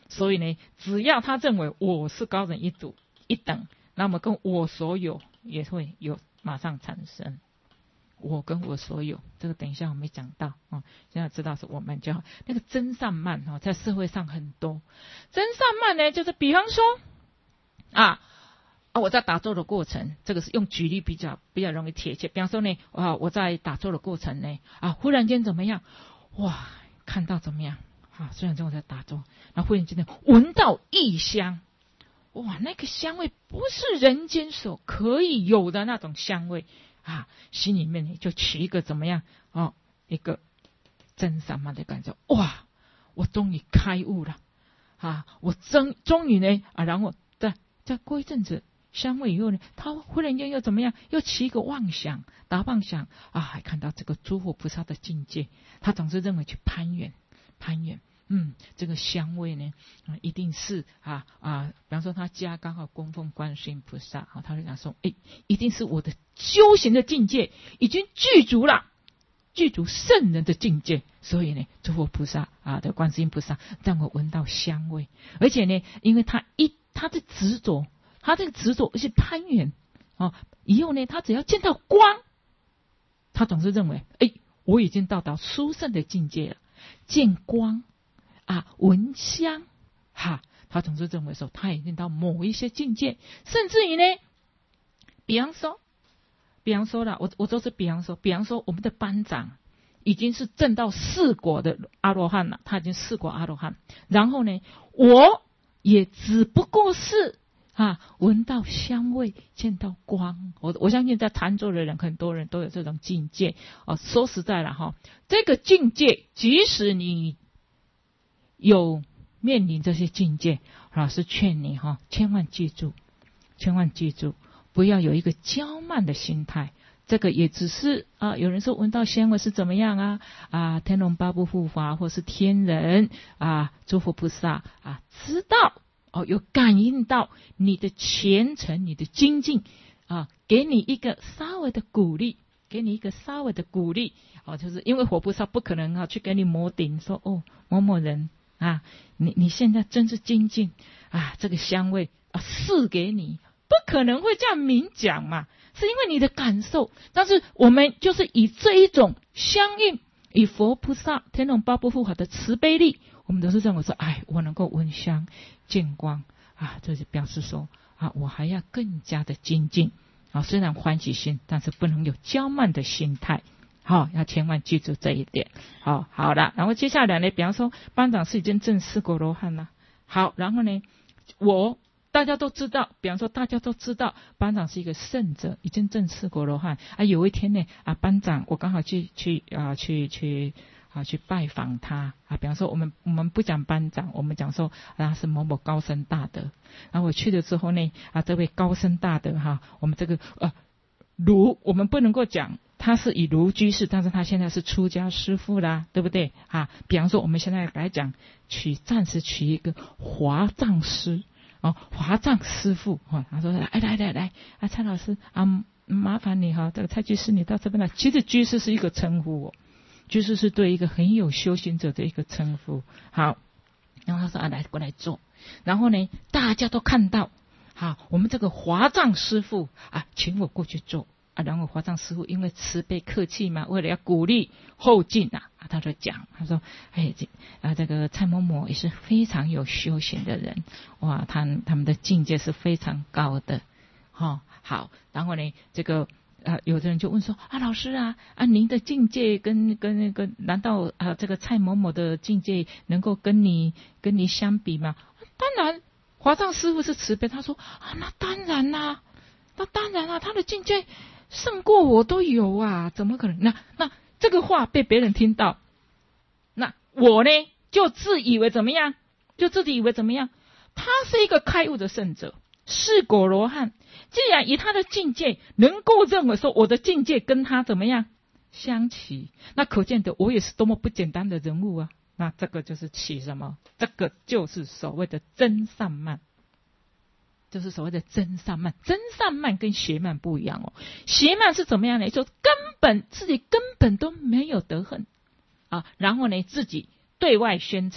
所以呢，只要他认为我是高人一等一等，那么跟我所有也会有马上产生。我跟我所有，这个等一下我没讲到啊，现在知道是我们就好。那个真善慢啊，在社会上很多真善慢呢，就是比方说啊。啊，我在打坐的过程，这个是用举例比较比较容易贴切。比方说呢，啊，我在打坐的过程呢，啊，忽然间怎么样？哇，看到怎么样？啊，虽然说我在打坐，然后忽然间呢，闻到异香，哇，那个香味不是人间所可以有的那种香味啊，心里面呢就起一个怎么样？哦，一个真善慢的感受，哇，我终于开悟了啊！我终终于呢啊，然后再再过一阵子。香味以后呢，他忽然间又怎么样？又起一个妄想，打妄想啊，还看到这个诸佛菩萨的境界，他总是认为去攀缘，攀缘。嗯，这个香味呢，啊、一定是啊啊，比方说他家刚好供奉观世音菩萨，啊，他就想说，哎，一定是我的修行的境界已经具足了，具足圣人的境界，所以呢，诸佛菩萨啊的观世音菩萨让我闻到香味，而且呢，因为他一他的执着。他这个执着而且攀缘啊，以后呢，他只要见到光，他总是认为，哎，我已经到达殊胜的境界了。见光啊，闻香，哈，他总是认为说，他已经到某一些境界，甚至于呢，比方说，比方说了，我我都是比方说，比方说我们的班长已经是证到四果的阿罗汉了，他已经四果阿罗汉，然后呢，我也只不过是。啊，闻到香味，见到光，我我相信在禅坐的人，很多人都有这种境界。哦，说实在了哈，这个境界，即使你有面临这些境界，老师劝你哈，千万记住，千万记住，不要有一个骄慢的心态。这个也只是啊，有人说闻到香味是怎么样啊？啊，天龙八部护法或是天人啊，诸佛菩萨啊，知道。哦，有感应到你的虔诚，你的精进啊，给你一个稍微的鼓励，给你一个稍微的鼓励。哦，就是因为佛菩萨不可能啊去给你摩顶说哦某某人啊，你你现在真是精进啊，这个香味啊赐给你，不可能会这样明讲嘛，是因为你的感受。但是我们就是以这一种相应，以佛菩萨天龙八部护法的慈悲力。我们都是认为说，哎，我能够闻香见光啊，这就表示说啊，我还要更加的精进啊。虽然欢喜心，但是不能有骄慢的心态。好、哦，要千万记住这一点。好、哦，好了，然后接下来呢，比方说班长是已经证四果罗汉了。好，然后呢，我大家都知道，比方说大家都知道班长是一个圣者，已经证四果罗汉啊。有一天呢啊，班长我刚好去去啊去去。啊，去拜访他啊，比方说我们我们不讲班长，我们讲说啊是某某高僧大德。然后我去了之后呢，啊这位高僧大德哈，我们这个呃卢我们不能够讲他是以卢居士，但是他现在是出家师父啦，对不对啊？比方说我们现在来讲，取暂时取一个华藏师哦，华藏师父哦，他说哎来来来啊蔡老师啊，麻烦你哈，这个蔡居士你到这边来。其实居士是一个称呼哦。就是是对一个很有修行者的一个称呼。好，然后他说啊，来过来坐。然后呢，大家都看到，好，我们这个华藏师父啊，请我过去坐啊。然后华藏师父因为慈悲客气嘛，为了要鼓励后进啊，啊他就讲，他说，哎，这啊这个蔡某某也是非常有修行的人，哇，他他们的境界是非常高的。哦，好，然后呢，这个。啊，有的人就问说啊，老师啊，啊，您的境界跟跟那个，难道啊这个蔡某某的境界能够跟你跟你相比吗？当然，华藏师父是慈悲，他说啊，那当然啦、啊，那当然啦、啊，他的境界胜过我都有啊，怎么可能？那那这个话被别人听到，那我呢就自以为怎么样？就自己以为怎么样？他是一个开悟的圣者。是果罗汉，既然以他的境界能够认为说我的境界跟他怎么样相齐，那可见得我也是多么不简单的人物啊！那这个就是起什么？这个就是所谓的真善慢，就是所谓的真善慢。真善慢跟邪慢不一样哦。邪慢是怎么样呢？就根本自己根本都没有得恨啊，然后呢自己对外宣称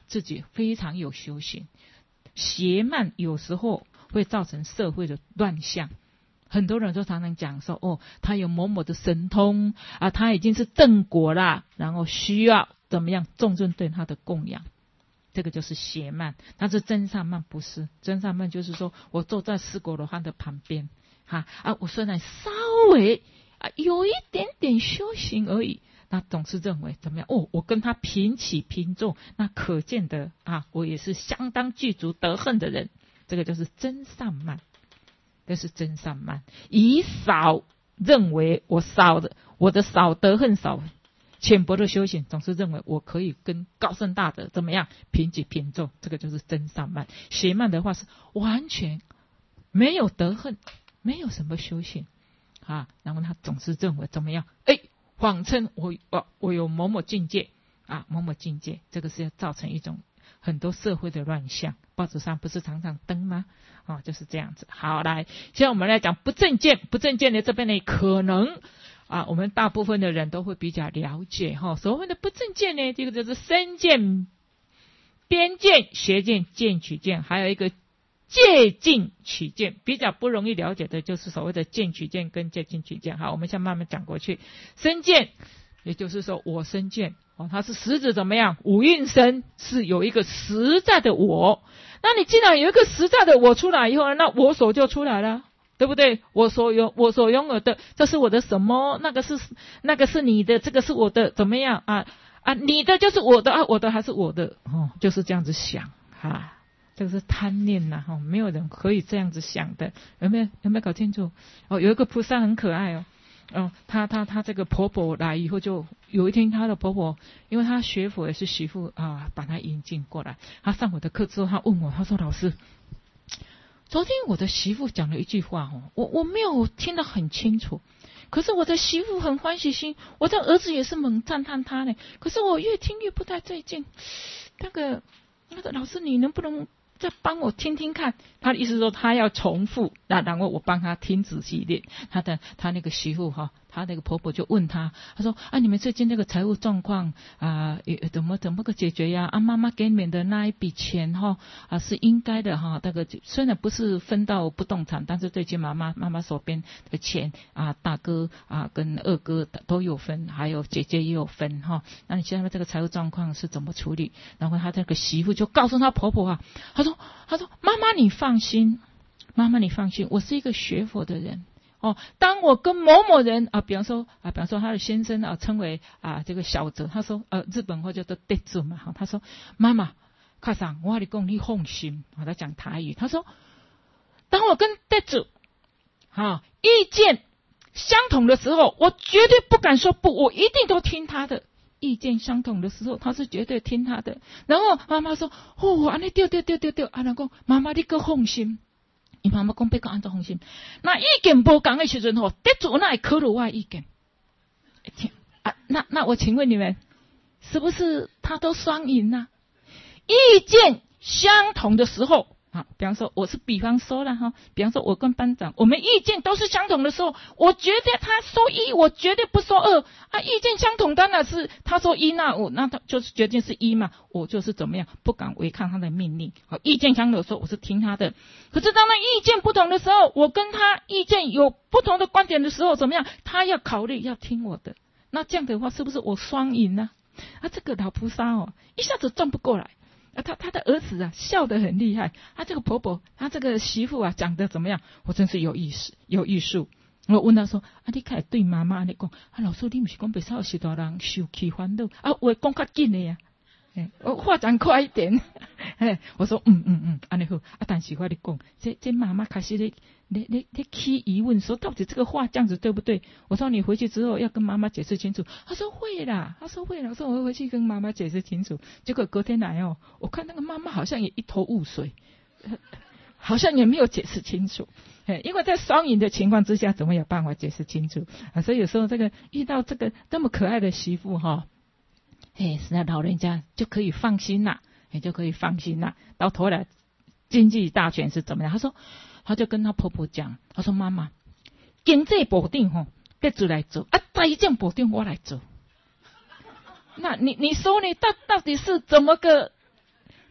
自己非常有修行。邪慢有时候会造成社会的乱象，很多人都常常讲说，哦，他有某某的神通啊，他已经是正果啦，然后需要怎么样众生对他的供养，这个就是邪慢。但是真善慢不是，真善慢就是说我坐在四果罗汉的旁边，哈啊，我虽然稍微啊有一点点修行而已，那总是认为怎么样？哦，我跟他平起平坐，那可见的啊，我也是相当具足德行的人。这个就是真善慢，这是真善慢。以少认为我少的，我的少德行少，浅薄的修行，总是认为我可以跟高僧大德怎么样平起平坐，这个就是真善慢。邪慢的话是完全没有德行，没有什么修行啊，然后他总是认为怎么样？哎。谎称我我我有某某境界啊，某某境界，这个是要造成一种很多社会的乱象。报纸上不是常常登吗？啊，就是这样子。好，来，现在我们来讲不正见。不正见的这边呢，可能啊，我们大部分的人都会比较了解哈。所谓的不正见呢，这个就是身见、边见、邪见、见取见，还有一个借境取见。比较不容易了解的就是所谓的见取见跟借境取见。好，我们先慢慢讲过去。身见，也就是说我身见哦，它是实质怎么样？五蕴身是有一个实在的我。那你既然有一个实在的我出来以后，那我所就出来了，对不对？我所有我所拥有的，这是我的什么？那个是那个是你的，这个是我的，怎么样啊啊？你的就是我的啊，我的还是我的哦，就是这样子想啊。这个是贪念呐、啊，没有人可以这样子想的，有没有有没有搞清楚？哦，有一个菩萨很可爱哦，哦，她她她这个婆婆来以后，就有一天她的婆婆，因为她学佛也是媳妇啊，把她引进过来。她上我的课之后，她问我，她说老师，昨天我的媳妇讲了一句话哦，我我没有听得很清楚，可是我的媳妇很欢喜心，我的儿子也是猛赞叹她呢，可是我越听越不太对劲。那个那个老师，你能不能再帮我听听看？他的意思说他要重复，那然后我帮他听仔细一点。他的他那个媳妇哈，他那个婆婆就问他，他说啊，你们最近那个财务状况啊，怎么怎么个解决呀？啊，妈妈给你们的那一笔钱哈啊是应该的哈，那个虽然不是分到不动产，但是最起码妈妈妈手边的钱啊，大哥啊跟二哥都有分，还有姐姐也有分哈。那你现在这个财务状况是怎么处理？然后他这个媳妇就告诉他婆婆啊，他说他说妈妈你放心，妈妈你放心，我是一个学佛的人。哦，当我跟某某人啊，比方说啊，比方说他的先生啊，称为啊这个小泽，他说呃日本话叫做德子嘛，哈，他说妈妈，卡上我跟你讲你放心，啊，他讲台语，他说当我跟德子啊意见相同的时候，我绝对不敢说不，我一定都听他的。意见相同的时候，他是绝对听他的。然后妈妈说哦，安尼对对对对对，啊人讲妈妈你个放心。伊妈妈讲别个安怎放心，那意见不同的时阵吼，得主那会考虑我的意见。啊，那那我请问你们，是不是他都双赢呢、啊？意见相同的时候，啊，比方说我是比方说了哈，比方说我跟班长，我们意见都是相同的时候，我觉得他说一，我绝对不说二啊。意见相同当然是他说一，那我那他就是决定是一嘛，我就是怎么样不敢违抗他的命令。好，意见相同的时候我是听他的，可是当他意见不同的时候，我跟他意见有不同的观点的时候，怎么样？他要考虑要听我的，那这样的话是不是我双赢呢？啊，这个老菩萨哦，一下子转不过来。啊，他他的儿子啊，笑得很厉害。他这个婆婆，他这个媳妇啊，讲得怎么样？我真是有意思，有艺术。我问他说：“啊，你开始对妈妈你讲，啊，老师你不是讲别少许多人受气烦恼啊？我讲较紧的呀，哎，我发展快一点。哎，我说嗯嗯嗯，安尼好。啊，但是我跟你讲，这这妈妈开始咧咧咧咧起疑问，说到底这个话这样子对不对？我说你回去之后要跟妈妈解释清楚。他说会啦，他说会啦。我说我会回去跟妈妈解释清楚。结果隔天来哦，我看那个妈妈好像也一头雾水，好像也没有解释清楚。因为在双赢的情况之下，怎么有办法解释清楚啊？所以有时候这个遇到这个这么可爱的媳妇哈，哎，是那老人家就可以放心啦，也就可以放心啦。到头来经济大权是怎么样？他说。他就跟他婆婆讲，他说妈妈，经济保定吼，得主来做啊，财政保定我来做。那你你说你到到底是怎么个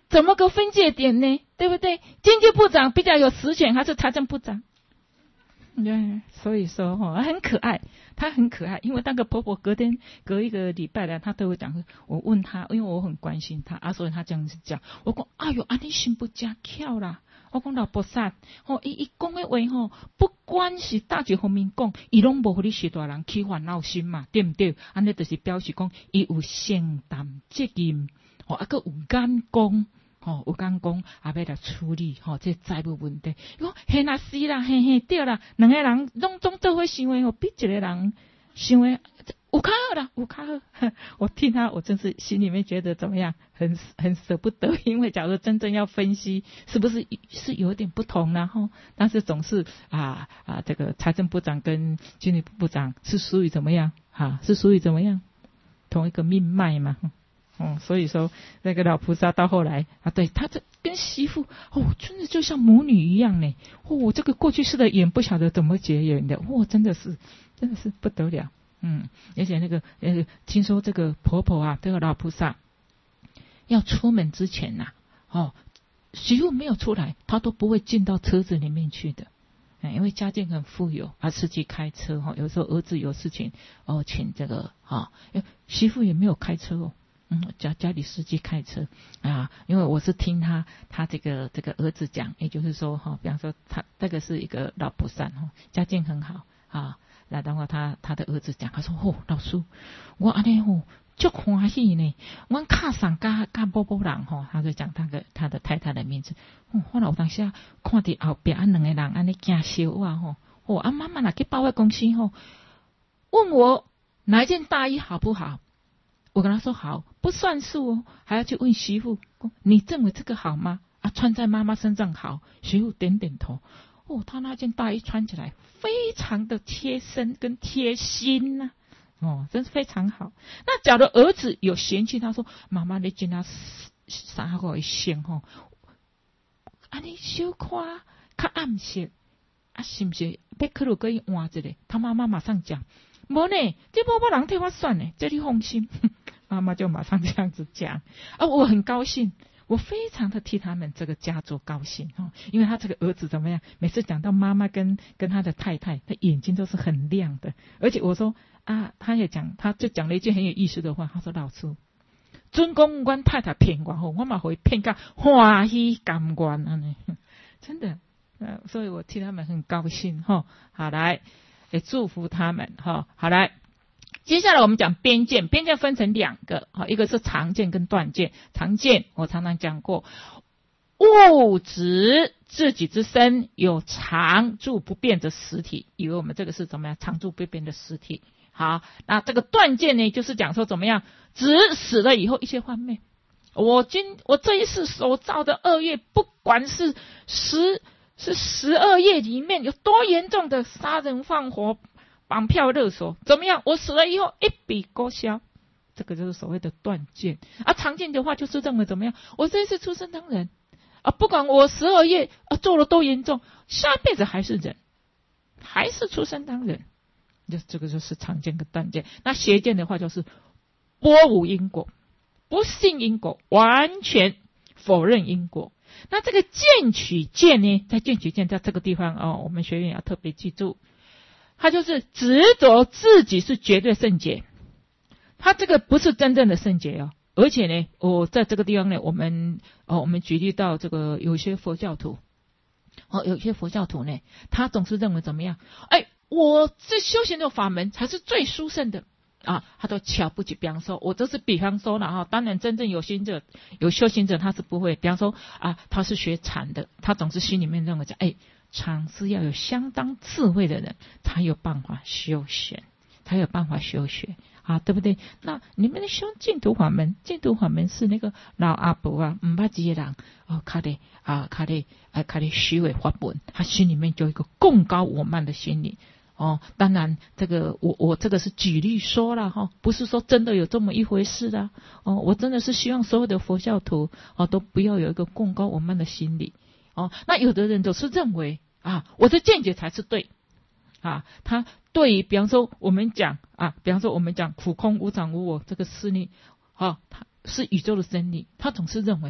怎么个分界点呢？对不对？经济部长比较有实权，还是财政部长？对，所以说哈，很可爱，她很可爱。因为那个婆婆隔天隔一个礼拜呢，她都会讲。我问她，因为我很关心她啊，所以她这样子讲。我讲，哎呦，啊你心不真巧啦！我讲老菩萨，吼，伊伊讲的话吼，不管是大一方面讲，伊拢无互你许大人起烦恼心嘛，对不对？安尼就是表示讲，伊有承担责任，吼，啊个有眼光。吼、哦，有讲讲也要来处理吼、哦，这债务问题。伊讲嘿啦是啦，嘿嘿对啦，两个人拢总做伙想的吼，比一个人想的有较好啦，有较好。我听他，我真是心里面觉得怎么样，很很舍不得。因为假如真正要分析，是不是是有点不同啦吼？但是总是啊啊，这个财政部长跟经济部长是属于怎么样啊？是属于怎么样同一个命脉嘛？哦，所以说那个老菩萨到后来啊，对他这跟媳妇哦，真的就像母女一样呢。哦，这个过去式的缘不晓得怎么结缘的，哦，真的是真的是不得了。嗯，而且那个呃，听说这个婆婆啊，这个老菩萨要出门之前呐、啊，哦，媳妇没有出来，她都不会进到车子里面去的。嗯，因为家境很富有，啊，司机开车哈、哦，有时候儿子有事情哦，请这个啊、哦，媳妇也没有开车哦。嗯，家家里司机开车啊，因为我是听他他这个这个儿子讲，也就是说哈、哦，比方说他这个是一个老菩萨哈，家境很好啊，然后他他的儿子讲，他说哦，老师，我安尼哦，足欢喜呢，我卡上加加波波人吼，他就讲他的他的太太的名字，哦，我老当下看到后边安两个人安尼惊笑啊吼，哦啊妈妈来去百货公司吼，问我哪一件大衣好不好？我跟他说好，不算数哦，还要去问媳妇，你认为这个好吗？啊，穿在妈妈身上好。媳妇点点头。哦，他那件大衣穿起来非常的贴身跟贴心呐、啊，哦，真是非常好。那假如儿子有嫌弃，他说妈妈你今天啥个先吼，啊你小看较暗色，啊是不是要考虑可以换一个？他妈妈马上讲。没呢，这波波人替我算呢，这里放心。妈妈就马上这样子讲，啊，我很高兴，我非常的替他们这个家族高兴哈，因为他这个儿子怎么样？每次讲到妈妈跟跟他的太太，他眼睛都是很亮的，而且我说啊，他也讲，他就讲了一句很有意思的话，他说老师，准讲阮太太骗我后，我嘛会骗到欢喜甘愿啊呢，真的，呃，所以我替他们很高兴哈。好来。也祝福他们哈，好来，接下来我们讲边见，边见分成两个，一个是常见跟断见。常见我常常讲过，物质自己之身有常住不变的实体，以为我们这个是怎么样常住不变的实体。好，那这个断见呢，就是讲说怎么样，只死了以后一切幻灭。我今我这一世所造的恶业，不管是十。是十二页里面有多严重的杀人放火、绑票勒索，怎么样？我死了以后一笔勾销，这个就是所谓的断见。啊，常见的话就是认为怎么样？我这一次出生当人啊，不管我十二页啊做了多严重，下辈子还是人，还是出生当人，就这个就是常见跟断见。那邪见的话就是波无因果，不信因果，完全否认因果。那这个见取见呢，在见取见在这个地方哦，我们学员要特别记住，他就是执着自己是绝对圣洁，他这个不是真正的圣洁哦。而且呢，我、哦、在这个地方呢，我们哦，我们举例到这个有些佛教徒，哦，有些佛教徒呢，他总是认为怎么样？哎，我这修行的法门才是最殊胜的。啊，他都瞧不起。比方说，我这是比方说了哈，当然真正有心者、有修行者，他是不会。比方说啊，他是学禅的，他总是心里面认为讲，哎，禅是要有相当智慧的人才有办法修学，才有办法修学啊，对不对？那你们的修净土法门，净土法门是那个老阿伯啊，唔捌字的人哦，他的啊，他的啊，他的虚伪法门，他心里面就有一个共高我慢的心理。哦，当然，这个我我这个是举例说了哈，不是说真的有这么一回事的哦。我真的是希望所有的佛教徒哦都不要有一个共高我慢的心理哦。那有的人总是认为啊，我的见解才是对啊。他对于比方说我们讲啊，比方说我们讲苦空无常无我这个事理啊，它是宇宙的真理，他总是认为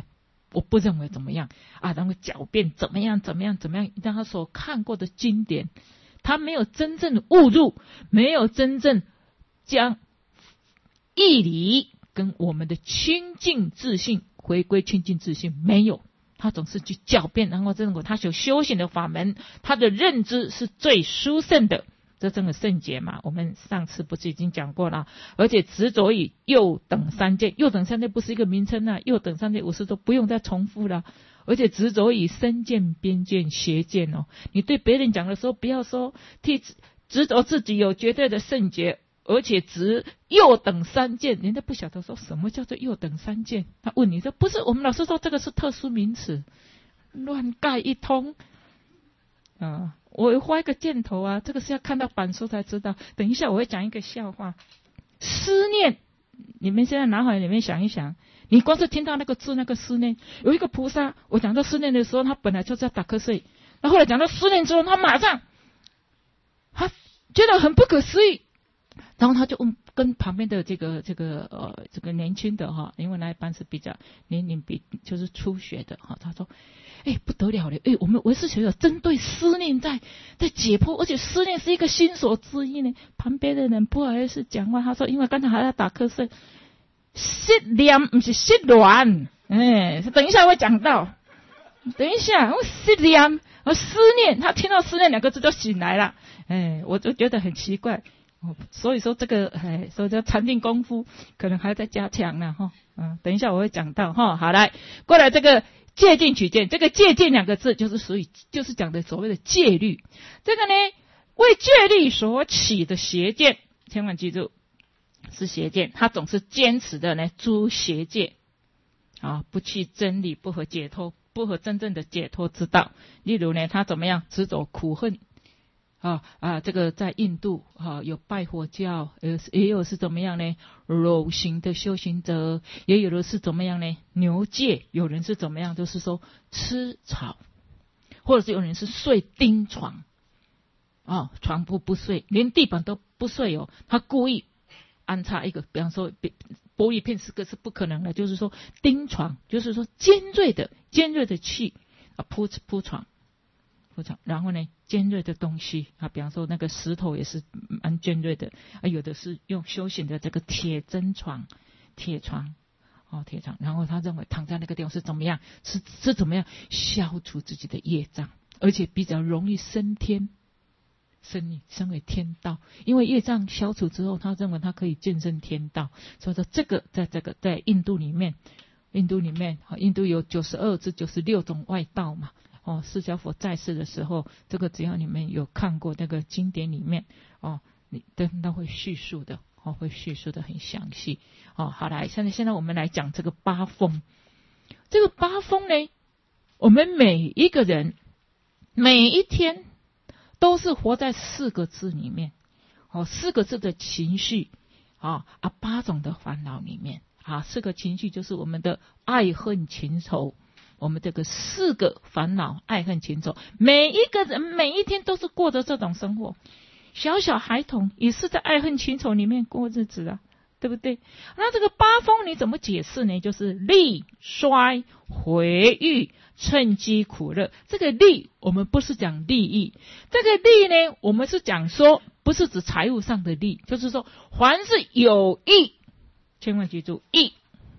我不认为怎么样啊，然后狡辩怎么样怎么样怎么样，让他所看过的经典，他没有真正误入，没有真正将义理跟我们的清净自信回归清净自信，没有，他总是去狡辩，然后认为他所修行的法门，他的认知是最殊胜的，这真的圣洁嘛？我们上次不是已经讲过了？而且执着于右等三界，右等三界不是一个名称啊，右等三界五十都不用再重复了。而且执着于身见、边见、邪见哦，你对别人讲的时候，不要说替执着自己有绝对的圣洁，而且执右等三见，人家不晓得说什么叫做右等三见。他问你说不是，我们老师说这个是特殊名词，乱盖一通啊！我画一个箭头啊，这个是要看到板书才知道。等一下我会讲一个笑话，思念，你们现在脑海里面想一想，你光是听到那个字，那个思念，有一个菩萨，我讲到思念的时候，他本来就在打瞌睡，那后来讲到思念之后，他马上他觉得很不可思议，然后他就问跟旁边的这个这个呃这个年轻的哈，因为那一班是比较年龄比就是初学的哈，他说，哎不得了了，哎我们唯识学者针对思念在在解剖，而且思念是一个心所之一呢。旁边的人不好意思讲话，他说因为刚才还在打瞌睡，失念不是失恋，哎，等一下会讲到，等一下我失念我思念，他听到思念两个字就醒来了，哎，我就觉得很奇怪。哦，所以说这个，哎，所以这禅定功夫可能还要再加强呢，哈，嗯，等一下我会讲到，哈，好来，过来这个戒禁取见，这个戒禁两个字就是属于就是讲的所谓的戒律，这个呢为戒律所起的邪见，千万记住是邪见，他总是坚持的呢诸邪戒，啊，不去真理，不合解脱，不合真正的解脱之道，例如呢他怎么样执着苦恨。啊啊，这个在印度啊有拜火教，也也有是怎么样呢？柔行的修行者，也有的是怎么样呢？牛戒，有人是怎么样？就是说吃草，或者是有人是睡钉床，啊，床铺不睡，连地板都不睡哦，他故意安插一个，比方说玻璃片，是个是不可能的，就是说钉床，就是说尖锐的尖锐的气啊铺铺床。然后呢，尖锐的东西啊，比方说那个石头也是蛮尖锐的啊，有的是用修行的这个铁针床、铁床哦，铁床。然后他认为躺在那个地方是怎么样？是是怎么样消除自己的业障，而且比较容易升天，升升为天道。因为业障消除之后，他认为他可以见证天道。所以说这个在这个在印度里面，印度里面啊，印度有九十二至九十六种外道嘛。哦，释迦佛在世的时候，这个只要你们有看过那个经典里面，哦，你都都会叙述的，哦，会叙述的很详细。哦，好来，现在现在我们来讲这个八风。这个八风呢，我们每一个人每一天都是活在四个字里面，哦，四个字的情绪，啊啊，八种的烦恼里面，啊，四个情绪就是我们的爱恨情仇。我们这个四个烦恼，爱恨情仇，每一个人每一天都是过着这种生活。小小孩童也是在爱恨情仇里面过日子啊，对不对？那这个八风你怎么解释呢？就是利、衰、回欲、趁机苦乐。这个利我们不是讲利益，这个利呢，我们是讲说不是指财务上的利，就是说凡是有益，千万记住，益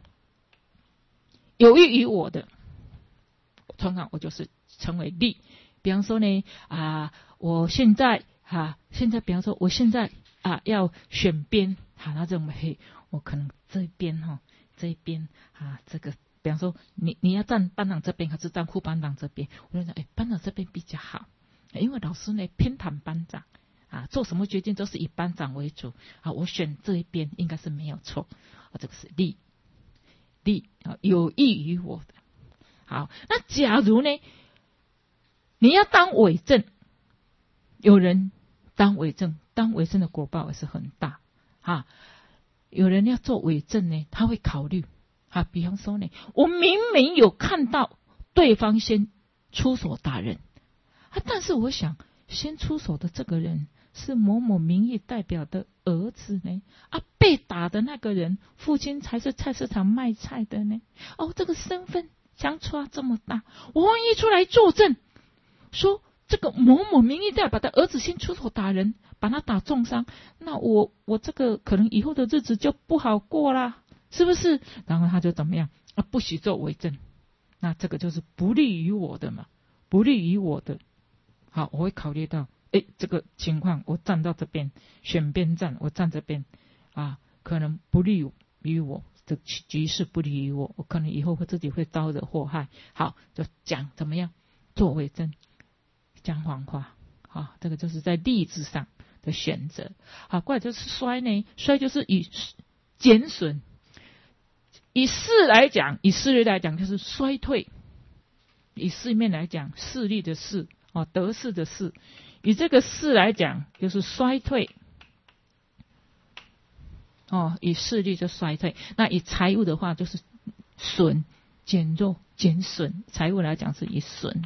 有益于我的，通常我就是称为利。比方说呢，啊，我现在啊，现在比方说我现在啊要选边，好，那认为我可能这边哈，这一边啊，这个比方说你你要站班长这边还是站副班长这边，我就说哎，班长这边比较好，因为老师呢偏袒班长啊，做什么决定都是以班长为主啊，我选这一边应该是没有错啊，这个是利利啊，有益于我的。好，那假如呢，你要当伪证，有人当伪证，当伪证的果报也是很大啊。有人要做伪证呢，他会考虑啊，比方说呢，我明明有看到对方先出手打人啊，但是我想先出手的这个人是某某名义代表的儿子呢，啊，被打的那个人父亲才是菜市场卖菜的呢，哦，这个身份相差这么大，我万一出来作证，说这个某某民意代表的儿子先出手打人，把他打重伤，那我我这个可能以后的日子就不好过啦，是不是？然后他就怎么样啊？不许做伪证，那这个就是不利于我的嘛，不利于我的。好，我会考虑到，哎，这个情况我站到这边，选边站，我站这边啊，可能不利于我，这局势不利于我，我可能以后会自己会遭惹祸害。好，就讲怎么样做伪证，讲谎话。好，这个就是在例子上的选择。好，过来就是衰呢，衰就是以减损，以势来讲，以势力来讲就是衰退，以势面来讲，势力的势。哦，得势的势，以这个势来讲，就是衰退。哦，以势力就衰退。那以财务的话，就是损、减弱、减损。财务来讲是以损。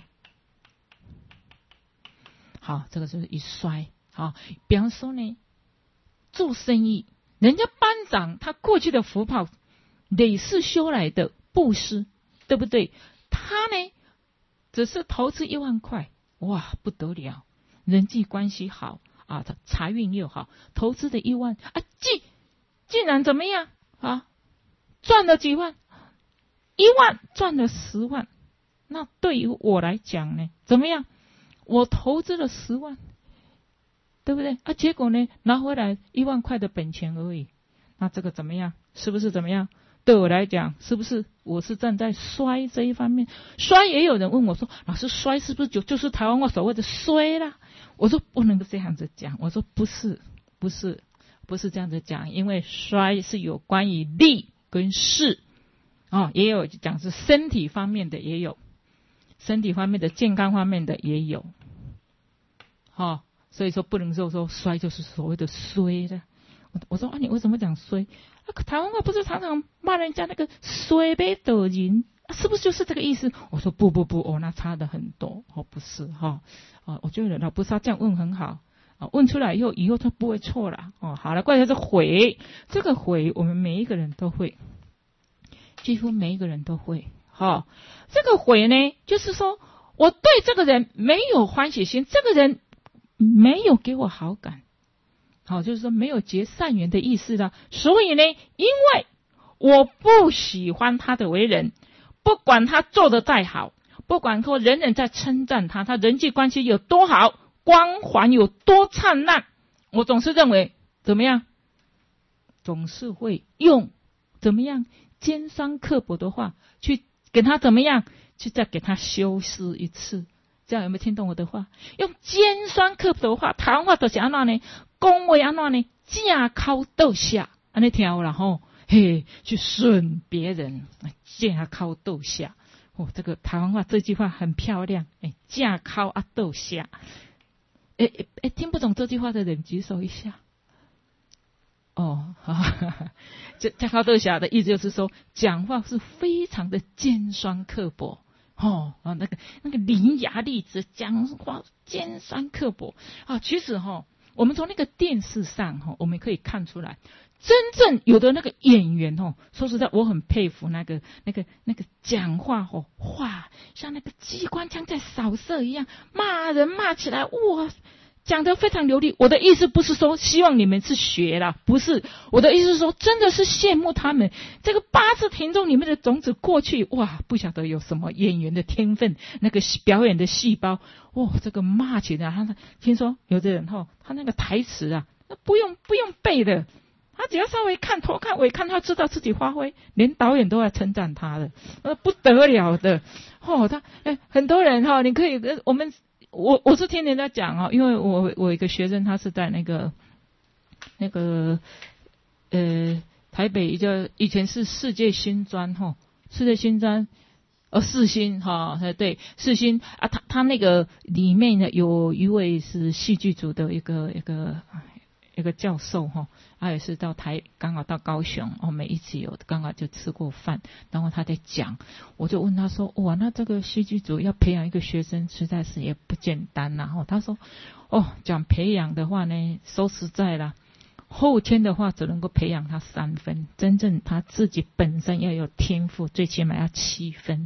好，这个就是以衰。好，比方说呢，做生意，人家班长他过去的福报累世修来的布施，对不对？他呢，只是投资一万块。哇，不得了，人际关系好啊，财运又好，投资的一万啊，竟竟然怎么样啊？赚了几万，一万赚了十万。那对于我来讲呢，怎么样？我投资了十万，对不对啊？结果呢，拿回来一万块的本钱而已。那这个怎么样？是不是怎么样？对我来讲，是不是我是站在衰这一方面？衰也有人问我说，老师，衰是不是就就是台湾话所谓的衰啦？我说不能够这样子讲，我说不是，不是，不是这样子讲，因为衰是有关于利跟势啊、哦，也有讲是身体方面的，也有身体方面的、健康方面的也有，哈、哦，所以说不能说说衰就是所谓的衰的。我说啊，你为什么讲衰？啊，台湾话不是常常骂人家那个衰杯的人，啊，是不是就是这个意思？我说不不不，哦，那差的很多，哦，不是哈，哦，我觉得老菩萨这样问很好，啊，问出来以后，以后他不会错了，哦，好了，关键是悔，这个悔我们每一个人都会，几乎每一个人都会，哈、哦，这个悔呢，就是说我对这个人没有欢喜心，这个人没有给我好感。好，就是说没有结善缘的意思了。所以呢，因为我不喜欢他的为人，不管他做得再好，不管说人人在称赞他，他人际关系有多好，光环有多灿烂，我总是认为怎么样，总是会用怎么样尖酸刻薄的话去给他怎么样，去再给他修饰一次。这样有没有听懂我的话？用尖酸刻薄的话，台湾话就是安怎呢？讲话安怎呢？架靠斗下，安尼听然后嘿去损别人，架靠斗下。哦，这个台湾话这句话很漂亮，哎，架靠啊斗下。哎哎，听不懂这句话的人举手一下。哦，哈哈，这架靠斗下的意思就是说，讲话是非常的尖酸刻薄。哦啊，那个那个伶牙俐齿，讲话尖酸刻薄啊。其实哈、哦，我们从那个电视上哈、哦，我们可以看出来，真正有的那个演员哦，说实在，我很佩服那个那个那个讲话哦，哇，像那个机关枪在扫射一样，骂人骂起来，哇，讲得非常流利。我的意思不是说希望你们是学啦，不是，我的意思是说真的是羡慕他们这个八字田中里面的种子过去，哇，不晓得有什么演员的天分，那个表演的细胞，哇，这个骂起来，他听说有的人哈，他那个台词啊，不用不用背的，他只要稍微看头看尾看，他知道自己发挥，连导演都要称赞他的，呃，不得了的，哦，他哎，很多人哈，你可以我们。我我是听人家讲啊，因为我我有一个学生，他是在那个那个呃台北一个以前是世界新专哈，世界新专呃世新哈，对世新啊，他他那个里面呢有一位是戏剧组的一个一个一个教授哈，他也是到台刚好到高雄，我们一起有刚好就吃过饭，然后他在讲，我就问他说，哇，那这个戏剧组要培养一个学生实在是也不简单呐、啊、他说，哦，讲培养的话呢，说实在啦，后天的话只能够培养他三分，真正他自己本身要有天赋，最起码要七分。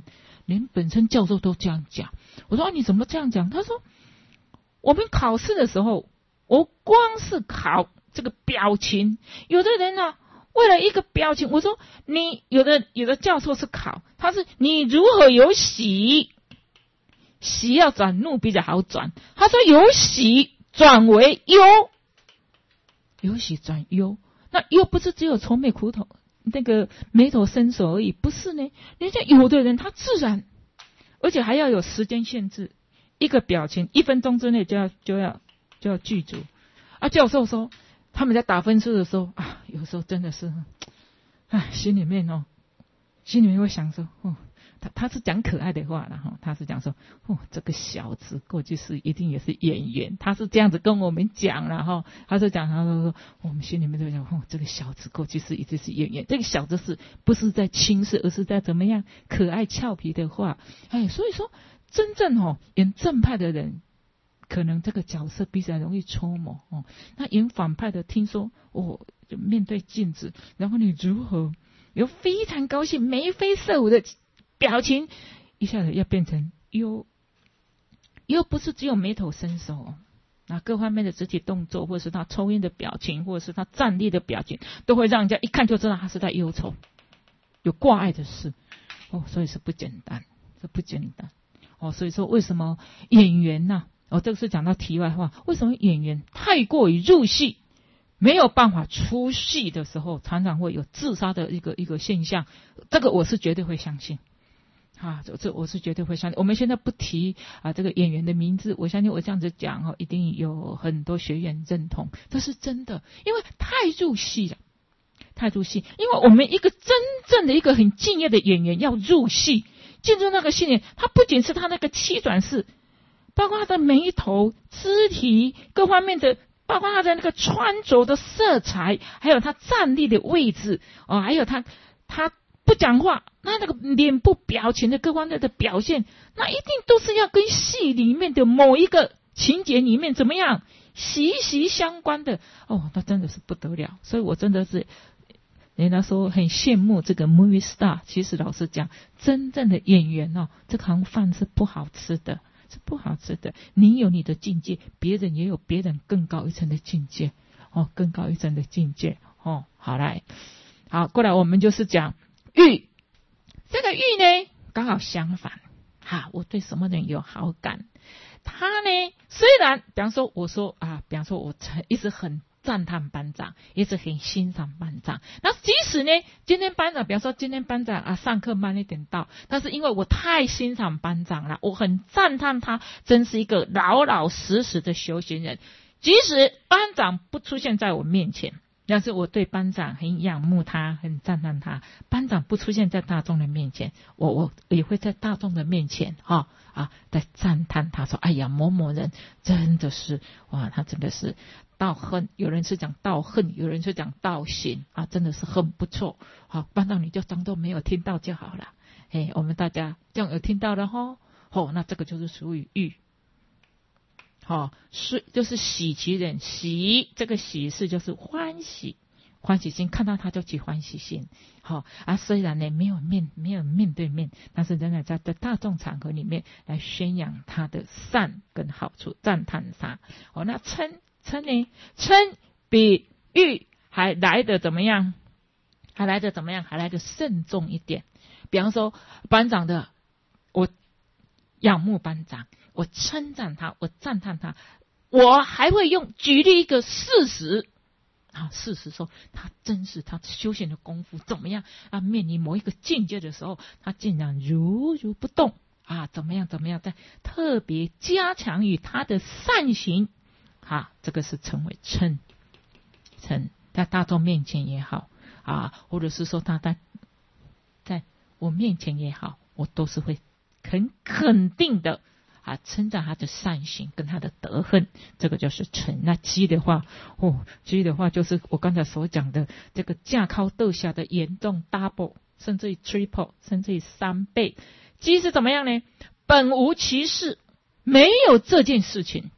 连本身教授都这样讲。我说啊，你怎么这样讲？他说我们考试的时候，我光是考这个表情，有的人呢、啊，为了一个表情，我说你有的有的教授是考，他是你如何由喜喜要转怒比较好转，他说由喜转为忧，由喜转忧，那忧不是只有愁眉苦头那个眉头深锁而已，不是呢。人家有的人他自然，而且还要有时间限制，一个表情一分钟之内就要就要就要具足。啊，教授说他们在打分数的时候啊，有时候真的是，啊，心里面哦，心里面会想说，哦，他他是讲可爱的话了哈，他是讲说，哦，这个小子过去是一定也是演员，他是这样子跟我们讲了哈，他是讲他说我们心里面就讲，哦，这个小子过去是一定是演员，这个小子是不是在轻视，而是在怎么样可爱俏皮的话，哎，所以说真正哦演正派的人，可能这个角色比较容易戳磨哦。那演反派的，听说哦，就面对镜子，然后你如何有非常高兴眉飞色舞的表情，一下子要变成忧，忧不是只有眉头深锁，那各方面的肢体动作，或者是他抽烟的表情，或者是他站立的表情，都会让人家一看就知道他是在忧愁，有挂碍的事哦，所以是不简单，这不简单哦。所以说为什么演员呐、啊？哦，这个是讲到题外话，为什么演员太过于入戏，没有办法出戏的时候，常常会有自杀的一个一个现象？这个我是绝对会相信。啊，这这我是绝对会相信。我们现在不提啊这个演员的名字，我相信我这样子讲哦，一定有很多学员认同，这是真的，因为太入戏了，太入戏。因为我们一个真正的一个很敬业的演员要入戏，进入那个戏里，他不仅是他那个七转式，包括他的眉头、肢体各方面的，包括他的那个穿着的色彩，还有他站立的位置哦，还有他他。不讲话，那那个脸部表情的各方面的表现，那一定都是要跟戏里面的某一个情节里面怎么样息息相关的哦，那真的是不得了。所以我真的是人家说很羡慕这个 movie star。其实老实讲，真正的演员哦，这行饭是不好吃的，是不好吃的。你有你的境界，别人也有别人更高一层的境界哦，更高一层的境界哦。好来，好过来，我们就是讲。玉，这个玉呢，刚好相反。哈，我对什么人有好感？他呢，虽然比方说，我说啊，比方说，我一直很赞叹班长，一直很欣赏班长。那即使呢，今天班长，比方说今天班长啊，上课慢一点到，但是因为我太欣赏班长了，我很赞叹他，真是一个老老实实的修行人。即使班长不出现在我面前。但是我对班长很仰慕他，很赞叹他。班长不出现在大众的面前，我我也会在大众的面前哈啊，在赞叹他说：“哎呀，某某人真的是哇，他真的是道恨。有人是讲道恨，有人是讲道行啊，真的是很不错。好，班长你就当做没有听到就好了。哎，我们大家这样有听到了哈，哦，那这个就是属于欲。”好、哦，是就是喜其人，喜这个喜是就是欢喜，欢喜心，看到他就起欢喜心。好、哦、啊，虽然呢没有面没有面对面，但是仍然在在大众场合里面来宣扬他的善跟好处，赞叹他。哦，那嗔嗔呢？嗔比欲还来得怎么样？还来得怎么样？还来得慎重一点。比方说班长的，我仰慕班长。我称赞他，我赞叹他，我还会用举例一个事实啊，事实说他真是他修行的功夫怎么样啊？面临某一个境界的时候，他竟然如如不动啊，怎么样怎么样，在特别加强于他的善行啊，这个是称为称称，在大众面前也好啊，或者是说他在在我面前也好，我都是会很肯定的。啊，称赞他的善行跟他的德行，这个就是称。那积的话，哦，积的话就是我刚才所讲的这个价高斗下的严重 double， 甚至于 triple， 甚至于三倍。积是怎么样呢？本无其事，没有这件事情，